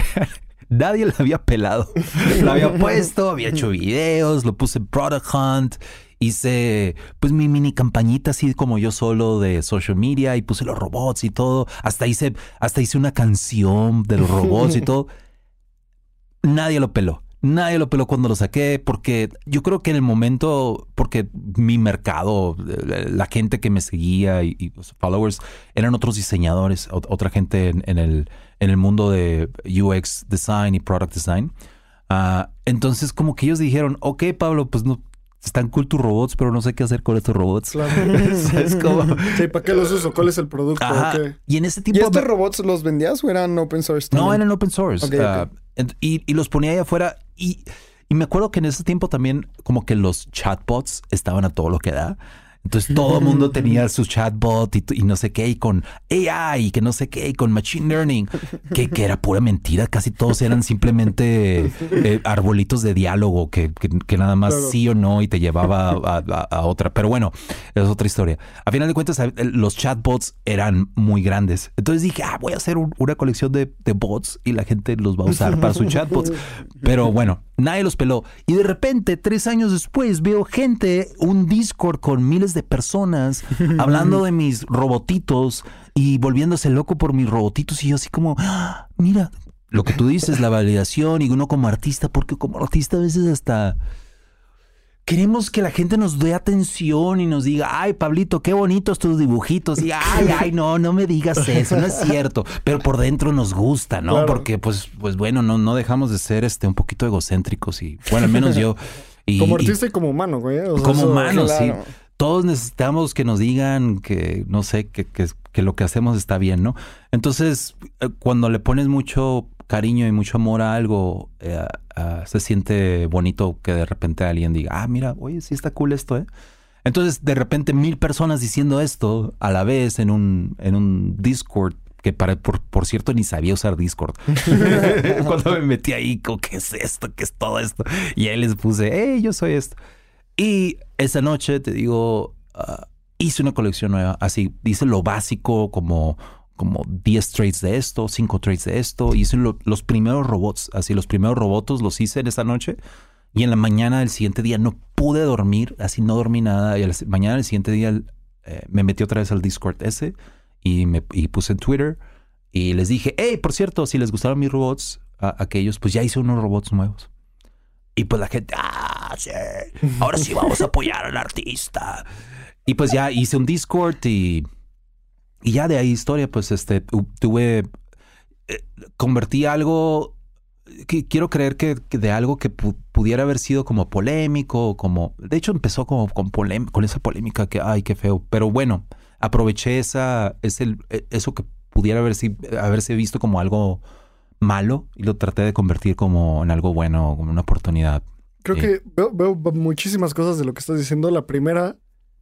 Nadie la había pelado. La había puesto, había hecho videos, lo puse en Product Hunt, hice pues mi mini campañita así como yo solo de social media y puse los robots y todo. Hasta hice, hasta hice una canción de los robots y todo. Nadie lo peló. Nadie lo peló cuando lo saqué porque yo creo que en el momento, porque mi mercado, la gente que me seguía y, y los followers eran otros diseñadores, otra gente en, en, el, en el mundo de U X design y product design. Uh, entonces como que ellos dijeron, ok, Pablo, pues no, están cool tus robots, pero no sé qué hacer con estos robots. Claro. Es como... Sí, ¿para qué los uso? ¿Cuál es el producto? Ajá. Okay. Y en ese tiempo... ¿Y estos robots los vendías o eran open source también? No, eran open source. Okay, uh, okay. Y, y los ponía ahí afuera. Y, y me acuerdo que en ese tiempo también como que los chatbots estaban a todo lo que da. Entonces todo el mundo tenía su chatbot y, y no sé qué, y con A I, y que no sé qué, y con Machine Learning, que, que era pura mentira. Casi todos eran simplemente eh, arbolitos de diálogo que, que, que nada más claro. sí o no y te llevaba a, a, a otra. Pero bueno, es otra historia. A final de cuentas, los chatbots eran muy grandes. Entonces dije, ah, voy a hacer un, una colección de, de bots y la gente los va a usar para sus chatbots. Pero bueno, nadie los peló. Y de repente, tres años después, veo gente, un Discord con miles de personas hablando de mis robotitos y volviéndose loco por mis robotitos. Y yo así como, ah, mira, lo que tú dices, la validación y uno como artista, porque como artista a veces hasta queremos que la gente nos dé atención y nos diga, ay, Pablito, qué bonitos tus dibujitos. Y ay, ay, no, no me digas eso, no es cierto. Pero por dentro nos gusta, ¿no? Claro. Porque pues, pues bueno, no, no dejamos de ser este un poquito egocéntricos y bueno, al menos yo. Y, como artista y, y como humano, güey. O sea, como eso, humano, claro. sí. Todos necesitamos que nos digan que, no sé, que, que, que lo que hacemos está bien, ¿no? Entonces, cuando le pones mucho cariño y mucho amor a algo, eh, uh, se siente bonito que de repente alguien diga, ah, mira, oye, sí está cool esto, ¿eh? Entonces, de repente, mil personas diciendo esto a la vez en un, en un Discord, que para, por, por cierto ni sabía usar Discord. Cuando me metí ahí, ¿qué es esto? ¿Qué es todo esto? Y ahí les puse, hey, yo soy esto. Y esa noche, te digo, uh, hice una colección nueva. Así, hice lo básico, como, como diez trades de esto, cinco trades de esto. Hice lo, los primeros robots. Así, los primeros robots los hice en esa noche. Y en la mañana del siguiente día no pude dormir. Así, no dormí nada. Y a la mañana del siguiente día eh, me metí otra vez al Discord ese. Y me y puse en Twitter. Y les dije, hey, por cierto, si les gustaron mis robots, a, aquellos, pues ya hice unos robots nuevos. Y pues la gente, ah, sí, ahora sí vamos a apoyar al artista. Y pues ya hice un Discord y, y ya de ahí historia, pues este, tuve, eh, convertí algo, que quiero creer que, que de algo que pu- pudiera haber sido como polémico, como, de hecho empezó como con, polém- con esa polémica que, ay, qué feo. Pero bueno, aproveché esa, ese, eso que pudiera haberse, haberse visto como algo malo y lo traté de convertir como en algo bueno, como una oportunidad. Creo sí. que veo, veo muchísimas cosas de lo que estás diciendo. La primera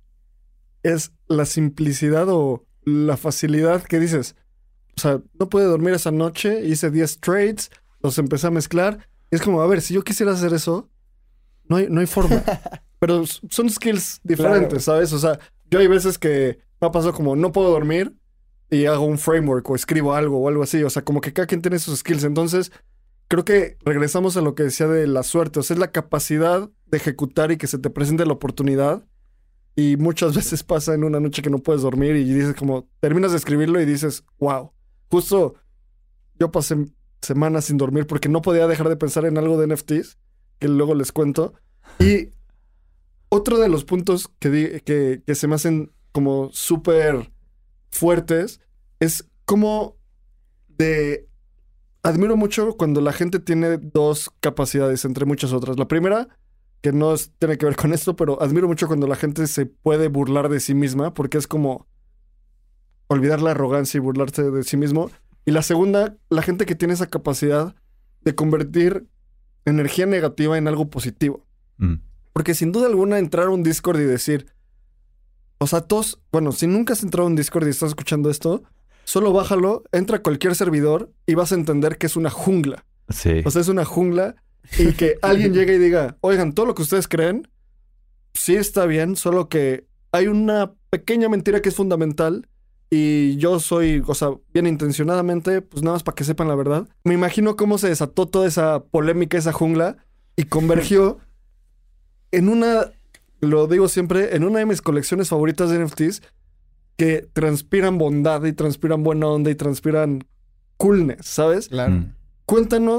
es la simplicidad o la facilidad que dices. O sea, no pude dormir esa noche, hice diez trades, los empecé a mezclar. Y es como, a ver, si yo quisiera hacer eso, no hay, no hay forma. Pero son skills diferentes, claro. ¿Sabes? O sea, yo hay veces que me ha pasado como, no puedo dormir, y hago un framework o escribo algo o algo así. O sea, como que cada quien tiene sus skills. Entonces, creo que regresamos a lo que decía de la suerte. O sea, es la capacidad de ejecutar y que se te presente la oportunidad. Y muchas veces pasa en una noche que no puedes dormir y dices como... Terminas de escribirlo y dices, wow. Justo yo pasé semanas sin dormir porque no podía dejar de pensar en algo de N F Ts, que luego les cuento. Y otro de los puntos que, di, que, que se me hacen como súper... fuertes, es como de... Admiro mucho cuando la gente tiene dos capacidades, entre muchas otras. La primera, que no es, tiene que ver con esto, pero admiro mucho cuando la gente se puede burlar de sí misma, porque es como olvidar la arrogancia y burlarse de sí mismo. Y la segunda, la gente que tiene esa capacidad de convertir energía negativa en algo positivo. Mm. Porque sin duda alguna entrar a un Discord y decir... O sea, todos... Bueno, si nunca has entrado a un Discord y estás escuchando esto, solo bájalo, entra a cualquier servidor y vas a entender que es una jungla. Sí. O sea, es una jungla y que alguien llegue y diga, oigan, todo lo que ustedes creen, sí está bien, solo que hay una pequeña mentira que es fundamental y yo soy, o sea, bien intencionadamente, pues nada más para que sepan la verdad. Me imagino cómo se desató toda esa polémica, esa jungla y convergió en una... Lo digo siempre, en una de mis colecciones favoritas de N F Ts que transpiran bondad y transpiran buena onda y transpiran coolness, ¿sabes? Claro. Mm. Cuéntanos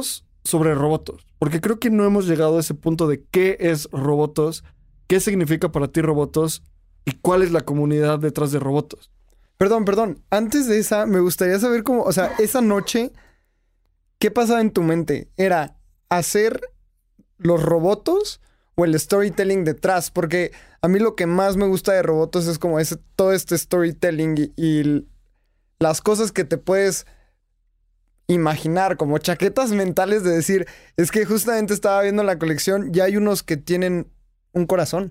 sobre Robotos, porque creo que no hemos llegado a ese punto de qué es Robotos, qué significa para ti Robotos y cuál es la comunidad detrás de Robotos. Perdón, perdón. Antes de esa, me gustaría saber cómo, o sea, esa noche, ¿qué pasaba en tu mente? ¿Era hacer los Robotos o el storytelling detrás? Porque a mí lo que más me gusta de Robotos es como ese, todo este storytelling y, y las cosas que te puedes imaginar, como chaquetas mentales de decir, es que justamente estaba viendo la colección y hay unos que tienen un corazón.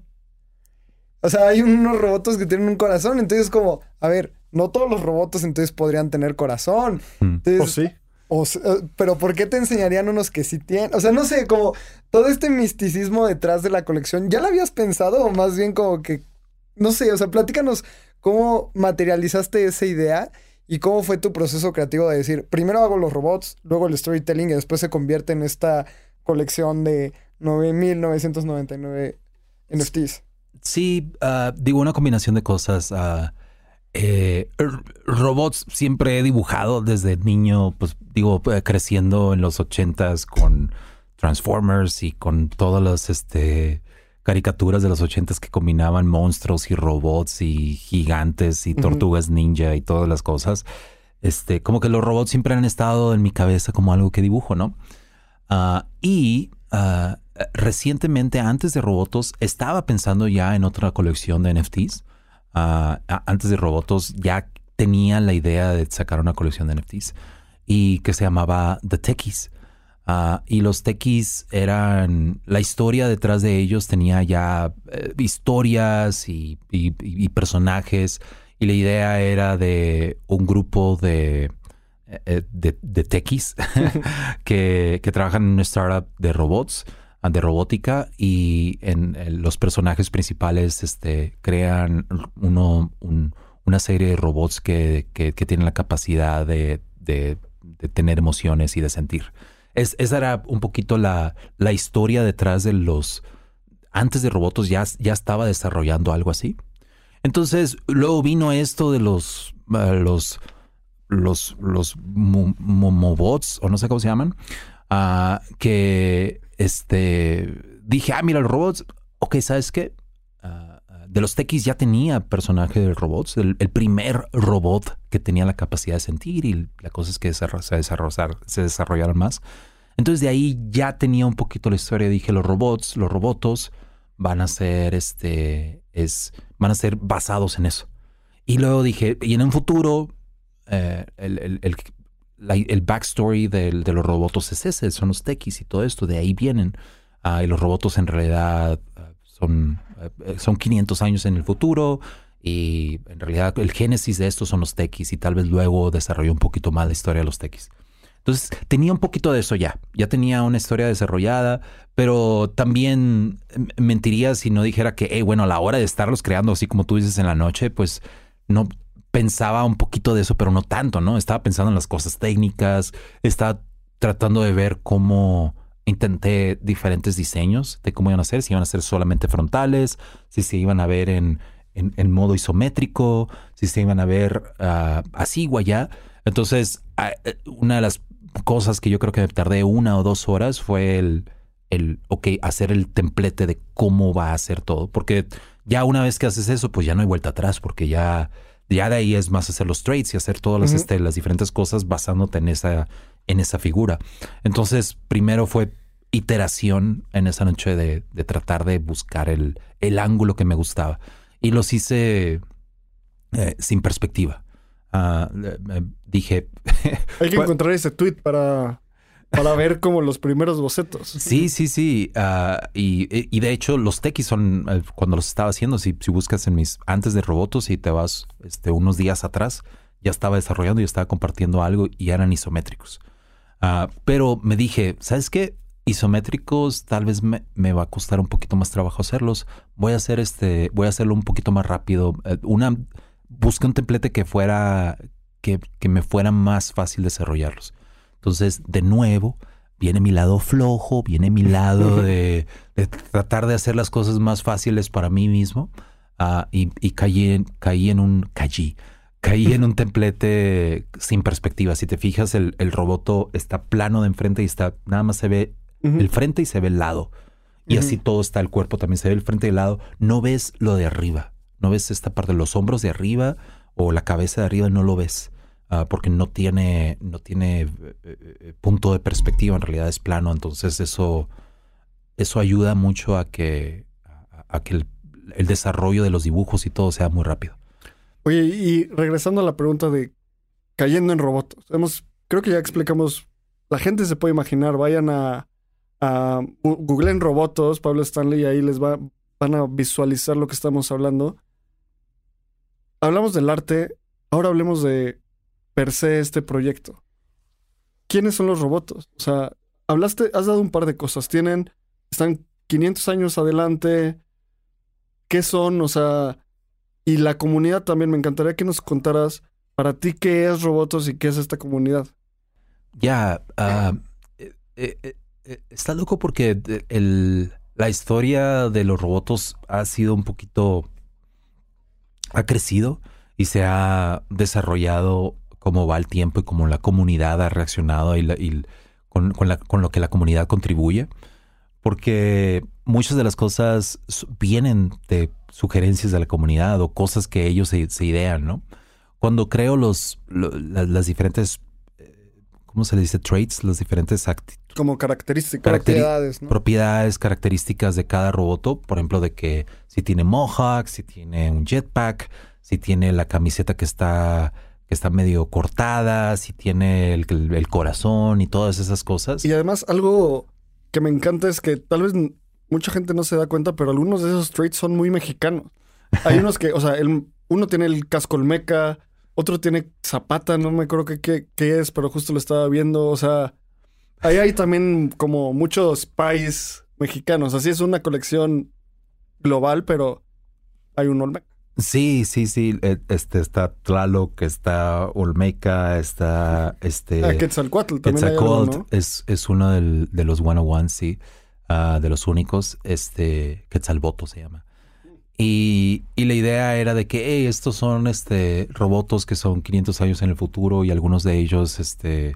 O sea, hay unos robots que tienen un corazón, entonces como, a ver, no todos los robots entonces podrían tener corazón. Entonces, ¿O sí? O sea, pero ¿por qué te enseñarían unos que sí tienen? O sea, no sé, como todo este misticismo detrás de la colección, ¿ya lo habías pensado? O más bien como que, no sé, o sea, platícanos cómo materializaste esa idea y cómo fue tu proceso creativo de decir, primero hago los robots, luego el storytelling y después se convierte en esta colección de nueve mil novecientos noventa y nueve N F Ts. Sí, uh, digo, una combinación de cosas. Uh, eh, robots siempre he dibujado desde niño, pues digo, creciendo en los ochentas con Transformers y con todas las este, caricaturas de los ochentas que combinaban monstruos y robots y gigantes y tortugas ninja y todas las cosas. Este, como que los robots siempre han estado en mi cabeza como algo que dibujo, ¿no? Uh, y uh, recientemente, antes de Robotos, estaba pensando ya en otra colección de N F Ts. Uh, antes de Robotos ya tenía la idea de sacar una colección de N F Ts y que se llamaba The Techies. Uh, y los Techies eran, la historia detrás de ellos tenía ya eh, historias y, y, y personajes, y la idea era de un grupo de, de, de techies que, que trabajan en una startup de robots, de robótica, y en, en los personajes principales este, crean uno, un, una serie de robots que, que, que tienen la capacidad de, de, de tener emociones y de sentir. Es, esa era un poquito la, la historia detrás de los... Antes de Robotos ya, ya estaba desarrollando algo así. Entonces, luego vino esto de los... Uh, los los los momobots, o no sé cómo se llaman, uh, que este dije, ah, mira, los robots, ok, ¿sabes qué? Uh, de los techies ya tenía personaje de robots, el, el primer robot que tenía la capacidad de sentir, y la cosa es que se, desarrollar, se desarrollaron más. Entonces de ahí ya tenía un poquito la historia. Dije, los robots, los robotos van a ser este, es, van a ser basados en eso. Y luego dije, y en un futuro, eh, el, el, el, la, el backstory del, de los robotos es ese, son los techies y todo esto, de ahí vienen. Uh, y los robotos en realidad uh, son, uh, son quinientos años en el futuro, y en realidad el génesis de estos son los techies, y tal vez luego desarrolló un poquito más la historia de los techies. Entonces tenía un poquito de eso ya, ya tenía una historia desarrollada, pero también mentiría si no dijera que, hey, bueno, a la hora de estarlos creando, así como tú dices, en la noche, pues no pensaba un poquito de eso, pero no tanto, ¿no? Estaba pensando en las cosas técnicas, estaba tratando de ver cómo intenté diferentes diseños de cómo iban a ser, si iban a ser solamente frontales, si se iban a ver en, en, en modo isométrico, si se iban a ver uh, así o allá. Entonces, uh, una de las cosas que yo creo que me tardé una o dos horas fue el, el, ok, hacer el templete de cómo va a ser todo. Porque ya una vez que haces eso, pues ya no hay vuelta atrás, porque ya, ya de ahí es más hacer los traits y hacer todas las, uh-huh. este, las diferentes cosas basándote en esa, en esa figura. Entonces, primero fue iteración en esa noche de, de tratar de buscar el, el ángulo que me gustaba. Y los hice eh, sin perspectiva. Uh, eh, dije... Hay que encontrar ese tweet para, para ver como los primeros bocetos. Sí, sí, sí. Uh, y, y de hecho los techies son, uh, cuando los estaba haciendo, si, si buscas en mis antes de Robotos y te vas este, unos días atrás, ya estaba desarrollando y estaba compartiendo algo y eran isométricos. Uh, pero me dije, ¿sabes qué? Isométricos tal vez me, me va a costar un poquito más trabajo hacerlos. Voy a hacer este, voy a hacerlo un poquito más rápido. Uh, una... Busqué un templete que fuera, que, que me fuera más fácil desarrollarlos. Entonces, de nuevo, viene mi lado flojo, viene mi lado de, de tratar de hacer las cosas más fáciles para mí mismo. Uh, y y caí, en, caí en un, caí, caí en un templete sin perspectiva. Si te fijas, el, el roboto está plano de enfrente y está, nada más se ve uh-huh. el frente y se ve el lado. Y uh-huh. así todo está el cuerpo, también se ve el frente y el lado. No ves lo de arriba. No ves esta parte de los hombros de arriba o la cabeza de arriba, no lo ves. Uh, porque no tiene, no tiene eh, punto de perspectiva, en realidad es plano. Entonces eso, eso ayuda mucho a que, a, a que el, el desarrollo de los dibujos y todo sea muy rápido. Oye, y regresando a la pregunta de cayendo en robots, hemos, creo que ya explicamos, la gente se puede imaginar, vayan a, a googleen robots, Pablo Stanley, y ahí les va, van a visualizar lo que estamos hablando. Hablamos del arte, ahora hablemos de per se este proyecto. ¿Quiénes son los robots? O sea, hablaste, has dado un par de cosas. Tienen, están quinientos años adelante. ¿Qué son? O sea, y la comunidad también. Me encantaría que nos contaras para ti qué es Robotos y qué es esta comunidad. Ya, yeah, uh, eh, eh, eh, está loco porque el, la historia de los robots ha sido un poquito, ha crecido y se ha desarrollado cómo va el tiempo y cómo la comunidad ha reaccionado y, la, y con, con, la, con lo que la comunidad contribuye. Porque muchas de las cosas vienen de sugerencias de la comunidad o cosas que ellos se, se idean, ¿no? Cuando creo los, lo, las, las diferentes, ¿cómo se le dice? Traits, las diferentes actitudes. Como características. Caracteri- propiedades, ¿no? Propiedades, características de cada roboto. Por ejemplo, de que si tiene mohawk, si tiene un jetpack, si tiene la camiseta que está... que está medio cortada, si tiene el, el, el corazón y todas esas cosas. Y además algo que me encanta es que tal vez mucha gente no se da cuenta, pero algunos de esos traits son muy mexicanos. Hay unos que, o sea, el, uno tiene el casco olmeca, otro tiene zapata, no me acuerdo qué, qué, qué es, pero justo lo estaba viendo. O sea, ahí hay también como muchos pies mexicanos. Así es una colección global, pero hay un olmeca. Sí, sí, sí. Este está Tlaloc, está Olmeca, está este. Ah, Quetzalcóatl también. Quetzalcóatl hay algo, ¿no? es, es uno del, de los ciento uno, sí. Uh, de los únicos. Este. Quetzalboto se llama. Y, y la idea era de que hey, estos son este robots que son quinientos años en el futuro y algunos de ellos este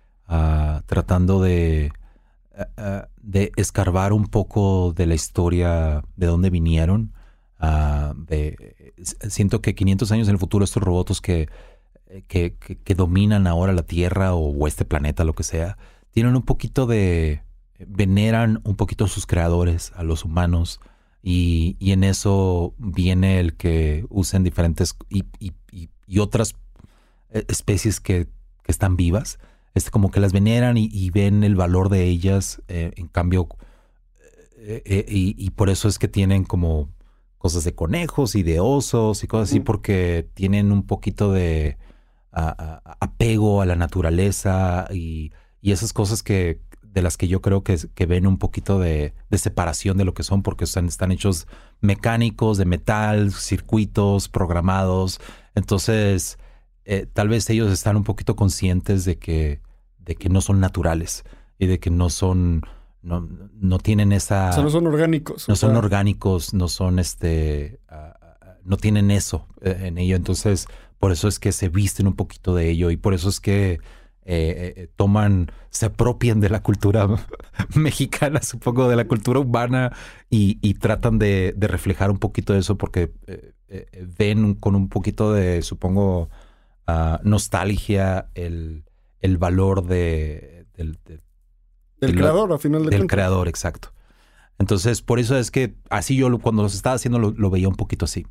uh, tratando de, uh, uh, de escarbar un poco de la historia de dónde vinieron. Uh, de, siento que quinientos años en el futuro estos robots que, que, que, que dominan ahora la Tierra o, o este planeta, lo que sea, tienen un poquito de... veneran un poquito a sus creadores, a los humanos, y, y en eso viene el que usen diferentes y, y, y, y otras especies que, que están vivas, este, como que las veneran y, y ven el valor de ellas, eh, en cambio, eh, eh, y, y por eso es que tienen como cosas de conejos y de osos y cosas así, porque tienen un poquito de a, a, apego a la naturaleza y, y esas cosas que de las que yo creo que, que ven un poquito de, de separación de lo que son, porque están, están hechos mecánicos, de metal, circuitos programados. Entonces, eh, tal vez ellos están un poquito conscientes de que, de que no son naturales y de que no son... No, no tienen esa... O sea, no son orgánicos. No son sea. orgánicos, no son este... Uh, uh, no tienen eso eh, en ello. Entonces, por eso es que se visten un poquito de ello y por eso es que eh, eh, toman... Se apropian de la cultura mexicana, supongo, de la cultura urbana y, y tratan de, de reflejar un poquito de eso porque eh, eh, ven con un poquito de, supongo, uh, nostalgia el, el valor de... de, de Del creador, a final de Del cuentas. creador, exacto. Entonces, por eso es que así yo cuando los estaba haciendo lo, lo veía un poquito así.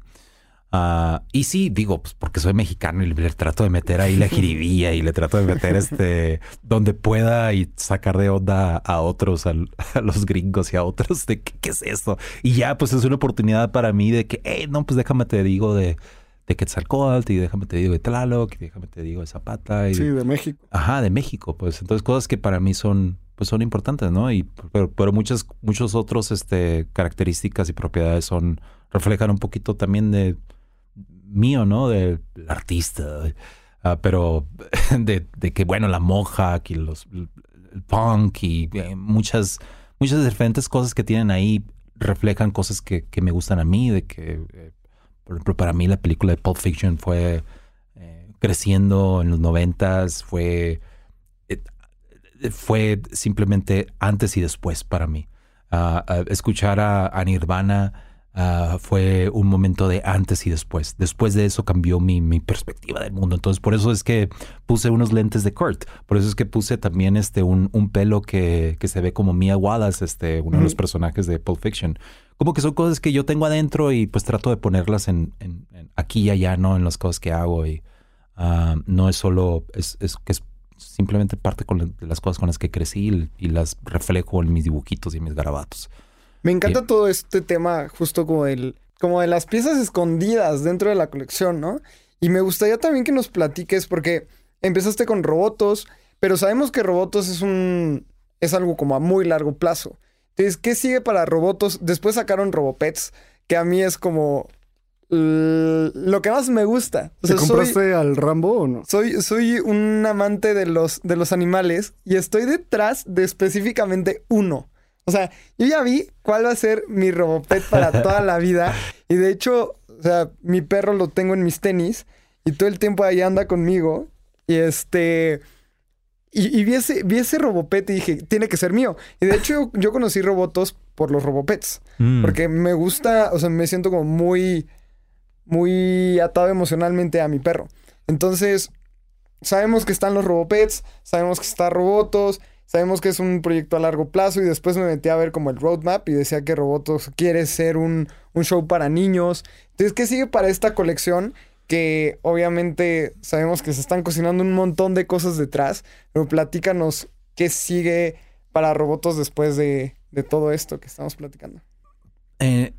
Uh, y sí, digo, pues porque soy mexicano y le, le trato de meter ahí la jiribilla y le trato de meter este donde pueda y sacar de onda a otros, a, a los gringos y a otros de ¿qué, qué es esto? Y ya, pues es una oportunidad para mí de que, hey, no, pues déjame te digo de, de Quetzalcóatl y déjame te digo de Tlaloc y déjame te digo de Zapata. Y, sí, de México. Ajá, de México, pues. Entonces, cosas que para mí son... pues son importantes, ¿no? Y pero, pero muchas muchos otros este características y propiedades son reflejan un poquito también de mío, ¿no? Del artista, uh, pero de, de que bueno la mohawk y los el punk y eh, muchas muchas diferentes cosas que tienen ahí reflejan cosas que, que me gustan a mí, de que eh, por ejemplo para mí la película de Pulp Fiction fue creciendo en los noventas fue, eh, fue simplemente antes y después para mí. Uh, uh, escuchar a, a Nirvana uh, fue un momento de antes y después. Después de eso cambió mi, mi perspectiva del mundo. Entonces por eso es que puse unos lentes de Kurt. Por eso es que puse también este, un, un pelo que, que se ve como Mia Wallace, este, uno mm. de los personajes de Pulp Fiction. Como que son cosas que yo tengo adentro y pues trato de ponerlas en, en, en aquí y allá, ¿no? En las cosas que hago. Y uh, no es solo... Es, es que es simplemente parte con de las cosas con las que crecí y, y las reflejo en mis dibujitos y mis garabatos. Me encanta y, todo este tema justo como el, como de las piezas escondidas dentro de la colección, ¿no? Y me gustaría también que nos platiques porque empezaste con Robotos, pero sabemos que Robotos es un es algo como a muy largo plazo. Entonces, ¿qué sigue para Robotos? Después sacaron Robopets, que a mí es como lo que más me gusta. O sea, ¿te compraste soy, al Rambo o no? Soy, soy un amante de los, de los animales y estoy detrás de específicamente uno. O sea, yo ya vi cuál va a ser mi Robopet para toda la vida. Y de hecho, o sea, mi perro lo tengo en mis tenis y todo el tiempo ahí anda conmigo. Y este... Y, y vi, ese, vi ese Robopet y dije, tiene que ser mío. Y de hecho, yo, yo conocí Robotos por los Robopets. Mm. Porque me gusta, o sea, me siento como muy... muy atado emocionalmente a mi perro. Entonces, sabemos que están los Robopets, sabemos que está Robotos, sabemos que es un proyecto a largo plazo y después me metí a ver como el roadmap y decía que Robotos quiere ser un, un show para niños. Entonces, ¿qué sigue para esta colección? Que obviamente sabemos que se están cocinando un montón de cosas detrás, pero platícanos qué sigue para Robotos después de, de todo esto que estamos platicando. Eh...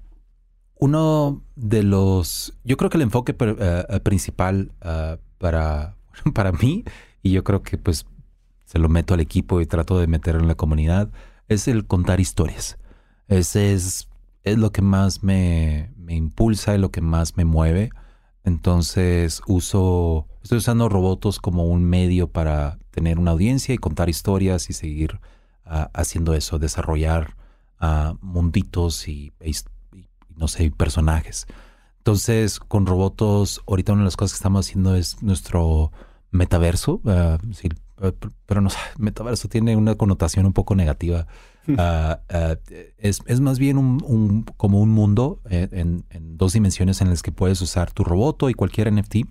Uno de los... Yo creo que el enfoque uh, principal uh, para, para mí, y yo creo que pues se lo meto al equipo y trato de meterlo en la comunidad, es el contar historias. Ese es, es lo que más me, me impulsa y lo que más me mueve. Entonces uso... Estoy usando Robotos como un medio para tener una audiencia y contar historias y seguir uh, haciendo eso, desarrollar uh, munditos y, y no sé, personajes. Entonces, con Robotos, ahorita una de las cosas que estamos haciendo es nuestro metaverso. Uh, sí, uh, pero no sé, metaverso tiene una connotación un poco negativa. Uh, uh, es, es más bien un, un, como un mundo eh, en, en dos dimensiones en las que puedes usar tu Roboto y cualquier N F T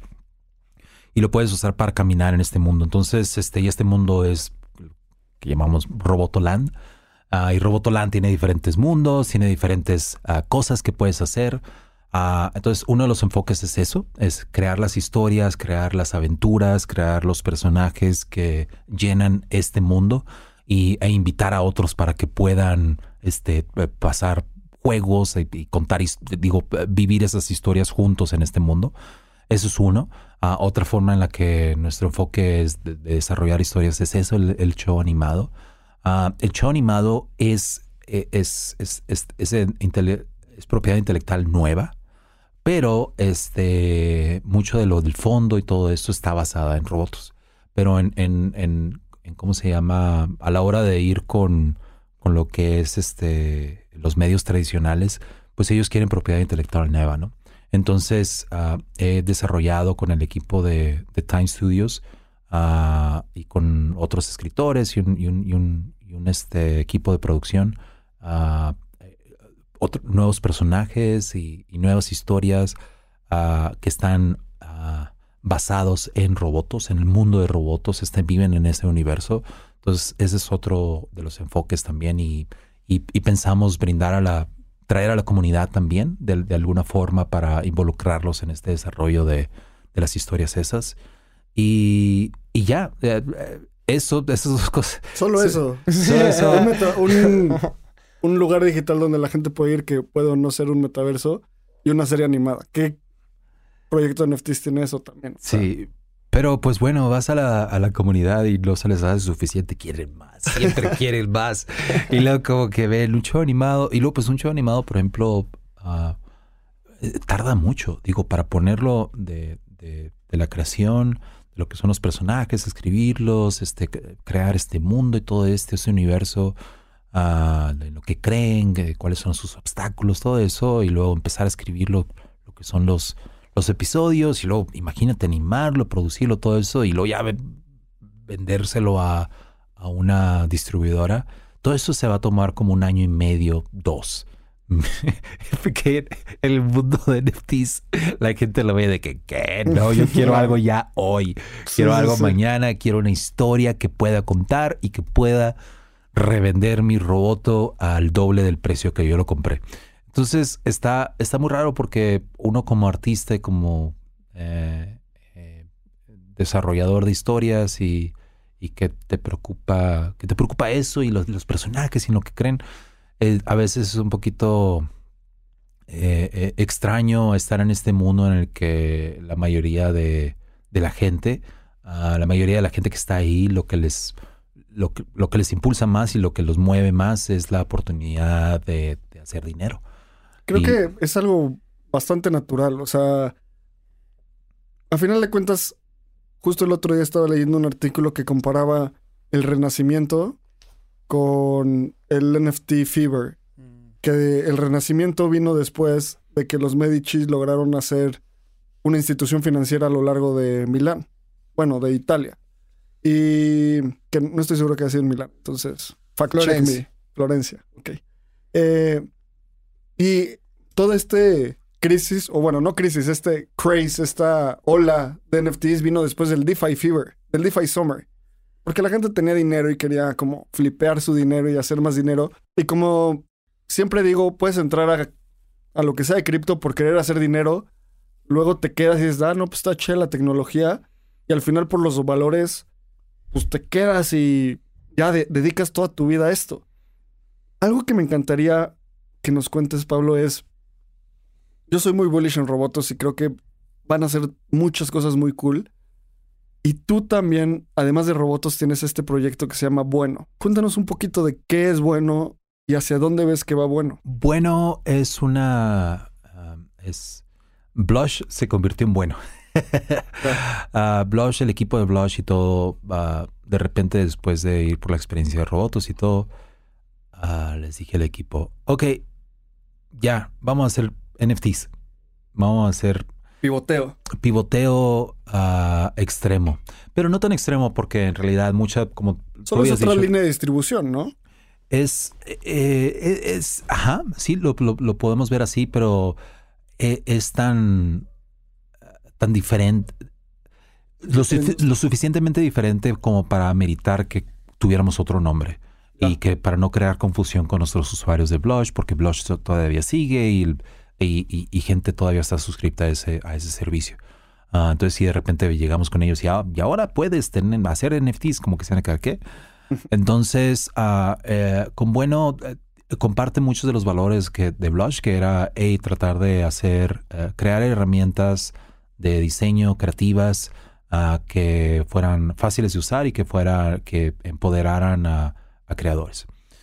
y lo puedes usar para caminar en este mundo. Entonces, este, y este mundo es que llamamos Robotoland. Uh, y Robotoland tiene diferentes mundos, tiene diferentes uh, cosas que puedes hacer. Uh, entonces, uno de los enfoques es eso, es crear las historias, crear las aventuras, crear los personajes que llenan este mundo y, e invitar a otros para que puedan este, pasar juegos y, y contar, digo, vivir esas historias juntos en este mundo. Eso es uno. Uh, otra forma en la que nuestro enfoque es de, de desarrollar historias es eso, el, el show animado. Uh, el show animado es, es, es, es, es, es, intele- es propiedad intelectual nueva, pero este, mucho de lo del fondo y todo esto está basada en Robotos. Pero en, en, en, en ¿cómo se llama? A la hora de ir con, con lo que es este, los medios tradicionales, pues ellos quieren propiedad intelectual nueva, ¿no? Entonces uh, he desarrollado con el equipo de, de Time Studios Uh, y con otros escritores y un, y un, y un, y un este, equipo de producción, uh, otro, nuevos personajes y, y nuevas historias uh, que están uh, basados en Robotos, en el mundo de Robotos, este, viven en ese universo. Entonces ese es otro de los enfoques también y, y, y pensamos brindar a la, traer a la comunidad también de, de alguna forma para involucrarlos en este desarrollo de, de las historias esas. Y, y ya, eso, esas dos cosas. Solo eso. Solo eso. Un, meta, un, un lugar digital donde la gente puede ir que puede o no ser un metaverso y una serie animada. ¿Qué proyecto de N F Ts tiene eso también? Sí, pero pues bueno, vas a la, a la comunidad y no se les hace suficiente, quieren más, siempre quieren más. Y luego como que ven un show animado y luego pues un show animado, por ejemplo, uh, tarda mucho, digo, para ponerlo de, de, de la creación, lo que son los personajes, escribirlos, este, crear este mundo y todo este, este universo, uh, de lo que creen, que, cuáles son sus obstáculos, todo eso, y luego empezar a escribir lo, lo que son los, los episodios y luego imagínate animarlo, producirlo, todo eso y luego ya ven, vendérselo a, a una distribuidora. Todo eso se va a tomar como un año y medio, dos. Porque en el mundo de N F Ts la gente lo ve de que, ¿qué? No, yo quiero algo ya hoy. Quiero Sí, algo sí. mañana. Quiero una historia que pueda contar y que pueda revender mi roboto al doble del precio que yo lo compré. Entonces está, está muy raro porque uno como artista y como eh, eh, desarrollador de historias y, y que te preocupa, que te preocupa eso y los, los personajes y lo que creen, eh, a veces es un poquito eh, eh, extraño estar en este mundo en el que la mayoría de, de la gente, uh, la mayoría de la gente que está ahí, lo que les Lo que, lo que les impulsa más y lo que los mueve más es la oportunidad de, de hacer dinero. Creo Y- que es algo bastante natural. O sea, a final de cuentas, justo el otro día estaba leyendo un artículo que comparaba el Renacimiento con el N F T Fever. Que el Renacimiento vino después de que los Medici lograron hacer una institución financiera a lo largo de Milán. Bueno, de Italia. Y que no estoy seguro que haya sido en Milán. Entonces, fact check Florencia. me. Florencia, ok. Eh, y todo este crisis, o bueno, no crisis, este craze, esta ola de N F Ts vino después del DeFi Fever, del DeFi Summer. Porque la gente tenía dinero y quería como flipear su dinero y hacer más dinero. Y como siempre digo, puedes entrar a, a lo que sea de cripto por querer hacer dinero. Luego te quedas y dices, ah, no, pues está chévere la tecnología. Y al final por los valores, pues te quedas y ya de- dedicas toda tu vida a esto. Algo que me encantaría que nos cuentes, Pablo, es... Yo soy muy bullish en robots y creo que van a hacer muchas cosas muy cool. Y tú también, además de robots, tienes este proyecto que se llama Bueno. Cuéntanos un poquito de qué es Bueno y hacia dónde ves que va Bueno. Bueno, es una... um, es Blush se convirtió en bueno. uh, Blush, el equipo de Blush y todo, uh, de repente después de ir por la experiencia de robots y todo, uh, les dije al equipo, ok, ya, vamos a hacer N F Ts. Vamos a hacer Pivoteo. pivoteo uh, extremo. Pero no tan extremo porque en realidad mucha, como tú Solo es habías otra dicho, línea de distribución, ¿no? es, eh, es, ajá, sí, lo, lo, lo podemos ver así, pero eh, es tan, tan diferente, lo, sufi- lo suficientemente diferente como para meritar que tuviéramos otro nombre. Ya. Y que para no crear confusión con nuestros usuarios de Blush, porque Blush todavía sigue y, y, y, y gente todavía está suscripta a ese, a ese servicio. Uh, entonces, si de repente llegamos con ellos y, ah, y ahora puedes tener, hacer N F Ts, como que se van a quedar, ¿qué? Entonces, uh, eh, con Bueno, eh, comparte muchos de los valores que, de Blush, que era hey, tratar de hacer, uh, crear herramientas de diseño creativas uh, que fueran fáciles de usar y que fuera, que empoderaran a, a creadores.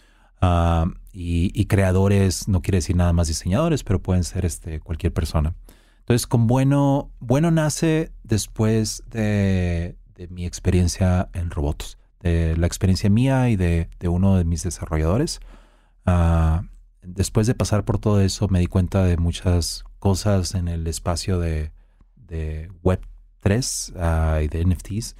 Uh, y, y creadores no quiere decir nada más diseñadores, pero pueden ser este, cualquier persona. Entonces, con Bueno, Bueno nace después de, de mi experiencia en robots, de la experiencia mía y de, de uno de mis desarrolladores. Uh, después de pasar por todo eso, me di cuenta de muchas cosas en el espacio de, de web tres uh, y de N F Ts,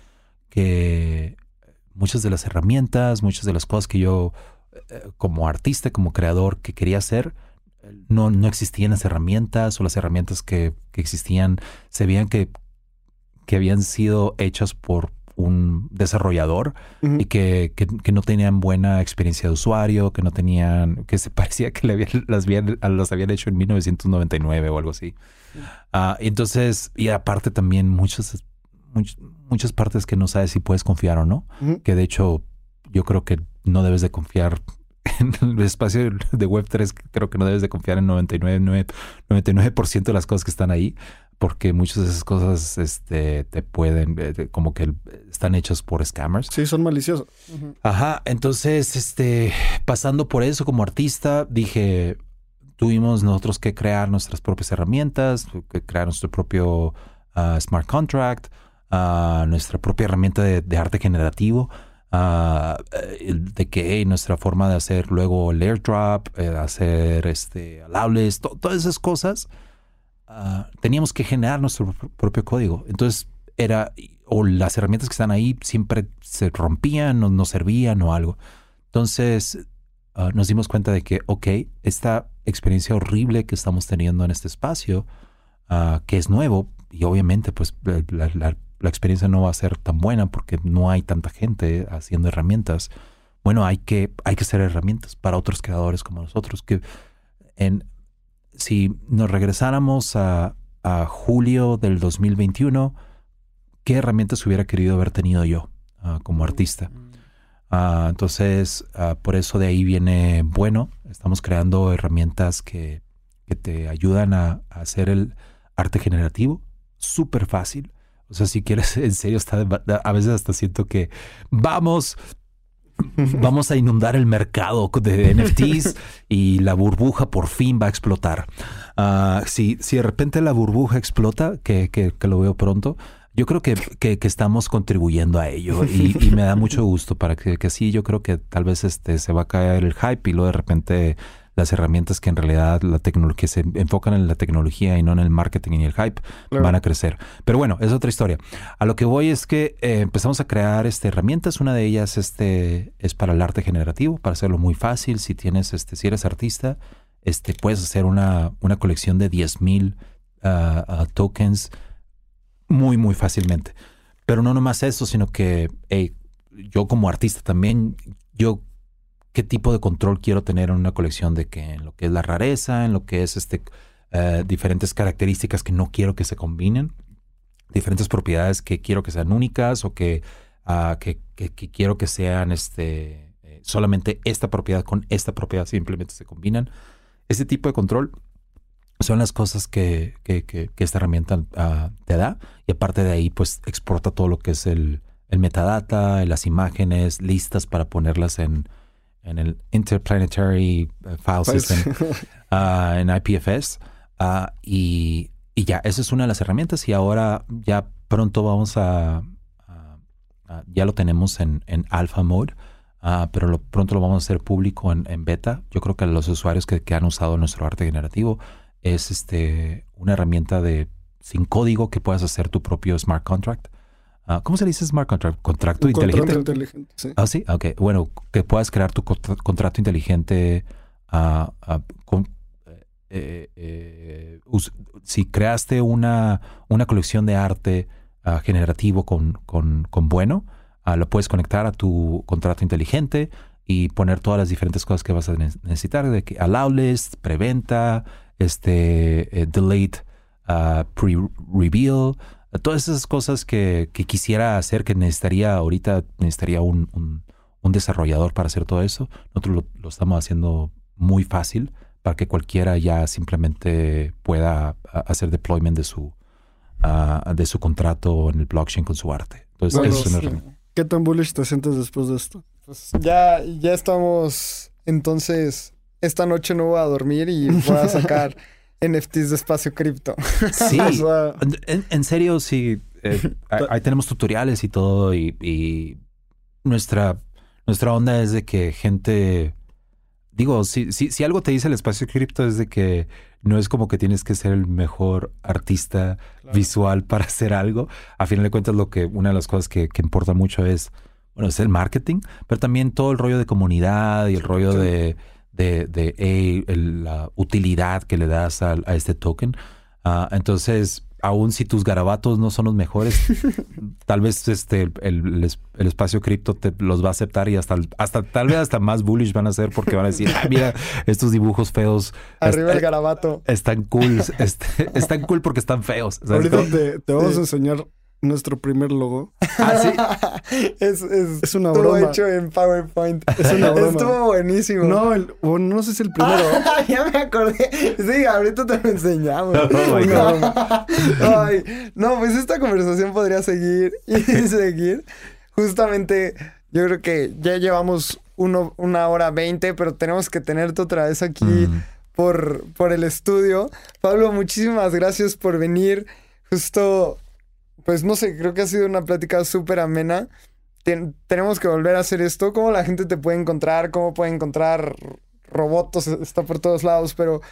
que muchas de las herramientas, muchas de las cosas que yo, eh, como artista, como creador, que quería hacer, no, no existían las herramientas, o las herramientas que, que existían se veían que, que habían sido hechas por un desarrollador Ujú. y que, que, que no tenían buena experiencia de usuario, que no tenían, que se parecía que le habían, las, habían, las habían hecho en mil novecientos noventa y nueve o algo así. Uh, entonces, y aparte también muchas, much, muchas partes que no sabes si puedes confiar o no, Ujú. que de hecho yo creo que no debes de confiar en el espacio de web tres, creo que no debes de confiar en noventa y nueve por ciento de las cosas que están ahí, porque muchas de esas cosas este, te pueden, eh, como que están hechas por scammers. Sí, son maliciosos. Ajá, entonces, este, pasando por eso como artista, dije, tuvimos nosotros que crear nuestras propias herramientas, que crear nuestro propio uh, smart contract, uh, nuestra propia herramienta de, de arte generativo. Uh, de que hey, nuestra forma de hacer luego el airdrop, eh, hacer este allowables, to- todas esas cosas uh, teníamos que generar nuestro propio código. Entonces era, o las herramientas que están ahí siempre se rompían o no servían o algo. Entonces uh, nos dimos cuenta de que, ok, esta experiencia horrible que estamos teniendo en este espacio, uh, que es nuevo, y obviamente pues la, la, la experiencia no va a ser tan buena porque no hay tanta gente haciendo herramientas. Bueno, hay que, hay que hacer herramientas para otros creadores como nosotros. Que en, si nos regresáramos a, a julio del dos mil veintiuno, ¿qué herramientas hubiera querido haber tenido yo uh, como artista? Uh, entonces, uh, por eso de ahí viene Bueno. Estamos creando herramientas que, que te ayudan a, a hacer el arte generativo súper fácil. O sea, si quieres, en serio, está, a veces hasta siento que vamos, vamos a inundar el mercado de N F Ts y la burbuja por fin va a explotar. Uh, si, si de repente la burbuja explota, que, que, que lo veo pronto, yo creo que, que, que estamos contribuyendo a ello y, y me da mucho gusto para que, que sí, yo creo que tal vez este, se va a caer el hype y luego de repente las herramientas que en realidad la tecnología que se enfocan en la tecnología y no en el marketing y el hype, claro, van a crecer. Pero bueno, es otra historia. A lo que voy es que eh, empezamos a crear este, herramientas. Una de ellas este, es para el arte generativo, para hacerlo muy fácil. Si tienes, este, si eres artista, este, puedes hacer una, una colección de diez mil uh, uh, tokens muy, muy fácilmente. Pero no nomás eso, sino que hey, yo como artista también, yo qué tipo de control quiero tener en una colección de que en lo que es la rareza, en lo que es este uh, diferentes características que no quiero que se combinen, diferentes propiedades que quiero que sean únicas o que, uh, que, que, que quiero que sean este eh, solamente esta propiedad con esta propiedad simplemente se combinan. Este tipo de control son las cosas que, que, que, que esta herramienta uh, te da, y aparte de ahí pues exporta todo lo que es el, el metadata, las imágenes listas para ponerlas en en el Interplanetary File System, uh, en I P F S. Uh, y, y ya, esa es una de las herramientas. Y ahora ya pronto vamos a... a, a ya lo tenemos en, en alpha mode, uh, pero lo, pronto lo vamos a hacer público en, en beta. Yo creo que los usuarios que, que han usado nuestro arte generativo es este, una herramienta de sin código que puedas hacer tu propio smart contract. Uh, ¿Cómo se le dice smart contract? ¿Contrato Un inteligente? Contrato inteligente, sí. Ah, sí, ok. Bueno, que puedas crear tu contra- contrato inteligente. Uh, uh, con, eh, eh, us- si creaste una, una colección de arte uh, generativo con, con, con Bueno, uh, lo puedes conectar a tu contrato inteligente y poner todas las diferentes cosas que vas a ne- necesitar, de que allow list, preventa, este, eh, delete, uh, pre-reveal. Todas esas cosas que, que quisiera hacer, que necesitaría ahorita, necesitaría un, un, un desarrollador para hacer todo eso. Nosotros lo, lo estamos haciendo muy fácil para que cualquiera ya simplemente pueda hacer deployment de su, uh, de su contrato en el blockchain con su arte. Entonces, Bueno, eso es una sí. herramienta. ¿Qué tan bullish te sientes después de esto? Pues ya, ya estamos. Entonces, esta noche no voy a dormir y voy a sacar N F Ts de Espacio Cripto. Sí, O sea, en, en serio, sí. Eh, ahí, ahí tenemos tutoriales y todo. Y, y nuestra, nuestra onda es de que gente... Digo, si, si, si algo te dice el Espacio Cripto es de que no es como que tienes que ser el mejor artista Claro. visual para hacer algo. A final de cuentas, lo que una de las cosas que, que importa mucho es, bueno, es el marketing, pero también todo el rollo de comunidad y el rollo Sí. de, de, de hey, el- la utilidad que le das a, a este token. Ah, entonces, aun si tus garabatos no son los mejores, tal vez este el, el, es- el Espacio Cripto te los va a aceptar y hasta, hasta tal vez hasta más bullish van a ser porque van a decir, ah, mira, estos dibujos feos Arriba est- el garabato. están cool, este, están cool porque están feos. ¿Sabes ahorita cómo? te, te vamos Sí. a enseñar nuestro primer logo. Ah, sí. es, es, Es una estuvo broma. hecho en PowerPoint. Es una broma. Estuvo buenísimo. No, el, bueno, no sé si el primero. Ah, ya me acordé. Sí, ahorita te lo enseñamos. Oh my no, God. Ay, no, pues esta conversación podría seguir y seguir. Justamente, yo creo que ya llevamos uno, una hora veinte, pero tenemos que tenerte otra vez aquí Mm. por, por el estudio. Pablo, muchísimas gracias por venir. Justo, pues no sé, creo que ha sido una plática súper amena. Ten- tenemos que volver a hacer esto. ¿Cómo la gente te puede encontrar? ¿Cómo puede encontrar Robotos? Está por todos lados, pero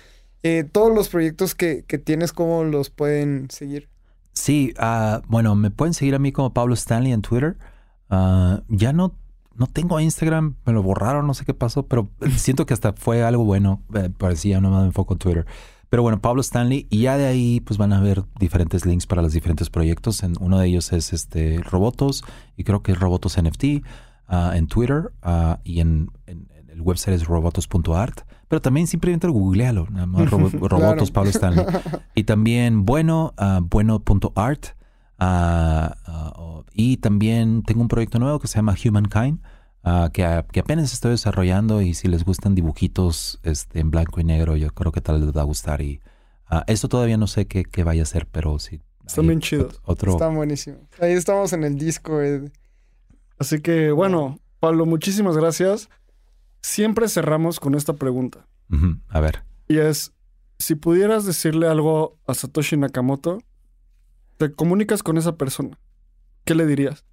Eh, todos los proyectos que, que tienes, ¿cómo los pueden seguir? Sí, uh, bueno, me pueden seguir a mí como Pablo Stanley en Twitter. Uh, ya no, no tengo Instagram, me lo borraron, no sé qué pasó, pero siento que hasta fue algo bueno. Eh, parecía, no me enfoco en Twitter. Pero bueno, Pablo Stanley, y ya de ahí pues van a ver diferentes links para los diferentes proyectos. En, uno de ellos es este Robotos, y creo que es Robotos N F T uh, en Twitter, uh, y en, en, en el website es robotos punto art. Pero también simplemente googlealo, nada más robo, Robotos Pablo Stanley. Y también bueno, uh, bueno punto art. Uh, uh, y también tengo un proyecto nuevo que se llama Humankind, uh, que, que apenas estoy desarrollando, y si les gustan dibujitos este, en blanco y negro, yo creo que tal les va a gustar. Y uh, esto todavía no sé qué, qué vaya a ser, pero sí. Están bien chidos. Otro... Están buenísimos. Ahí estamos en el Discord. Así que, bueno, Pablo, muchísimas gracias. Siempre cerramos con esta pregunta. Uh-huh. A ver. Y es, si pudieras decirle algo a Satoshi Nakamoto, te comunicas con esa persona, ¿qué le dirías?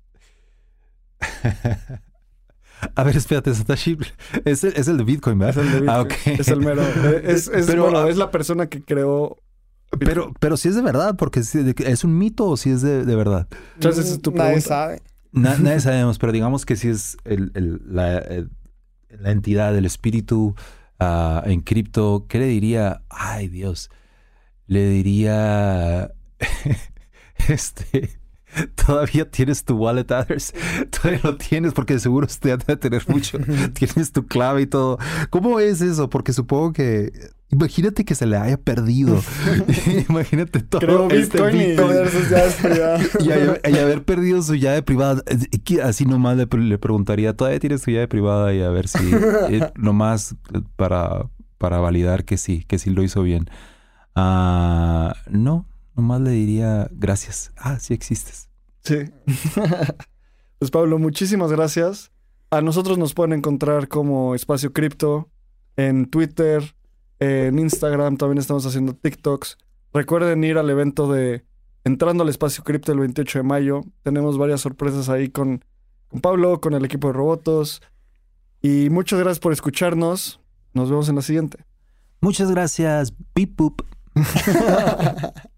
A ver, espérate, Satoshi es el, es el de Bitcoin, ¿verdad? Es el de Bitcoin. Ah, ok. Es el mero. Es, es, Pero, bueno, es la persona que creó Bitcoin. Pero, pero si es de verdad, porque si es un mito o si es de, de verdad. Entonces, esa es tu Nadie pregunta. sabe. Na, nadie sabemos, pero digamos que si es el, el, la, el, la entidad, el espíritu uh, en cripto, ¿qué le diría? Ay, Dios. Le diría... este... Todavía tienes tu wallet address. Todavía lo tienes porque seguro usted debe tener mucho. Tienes tu clave y todo. ¿Cómo es eso? Porque supongo que... Imagínate que se le haya perdido. Imagínate todo Creo este Bitcoin y Bitcoin. perder sus llaves privadas. Y haber, y haber perdido su llave privada. Así nomás le, le preguntaría, ¿todavía tienes tu llave privada? Y a ver si... eh, nomás para, para validar que sí, que sí lo hizo bien. Uh, no. Nomás le diría gracias. Ah, sí existes. Sí. Pues Pablo, muchísimas gracias. A nosotros nos pueden encontrar como Espacio Cripto en Twitter, en Instagram, también estamos haciendo TikToks. Recuerden ir al evento de Entrando al Espacio Cripto el veintiocho de mayo. Tenemos varias sorpresas ahí con, con Pablo, con el equipo de Robotos. Y muchas gracias por escucharnos. Nos vemos en la siguiente. Muchas gracias. Beep boop.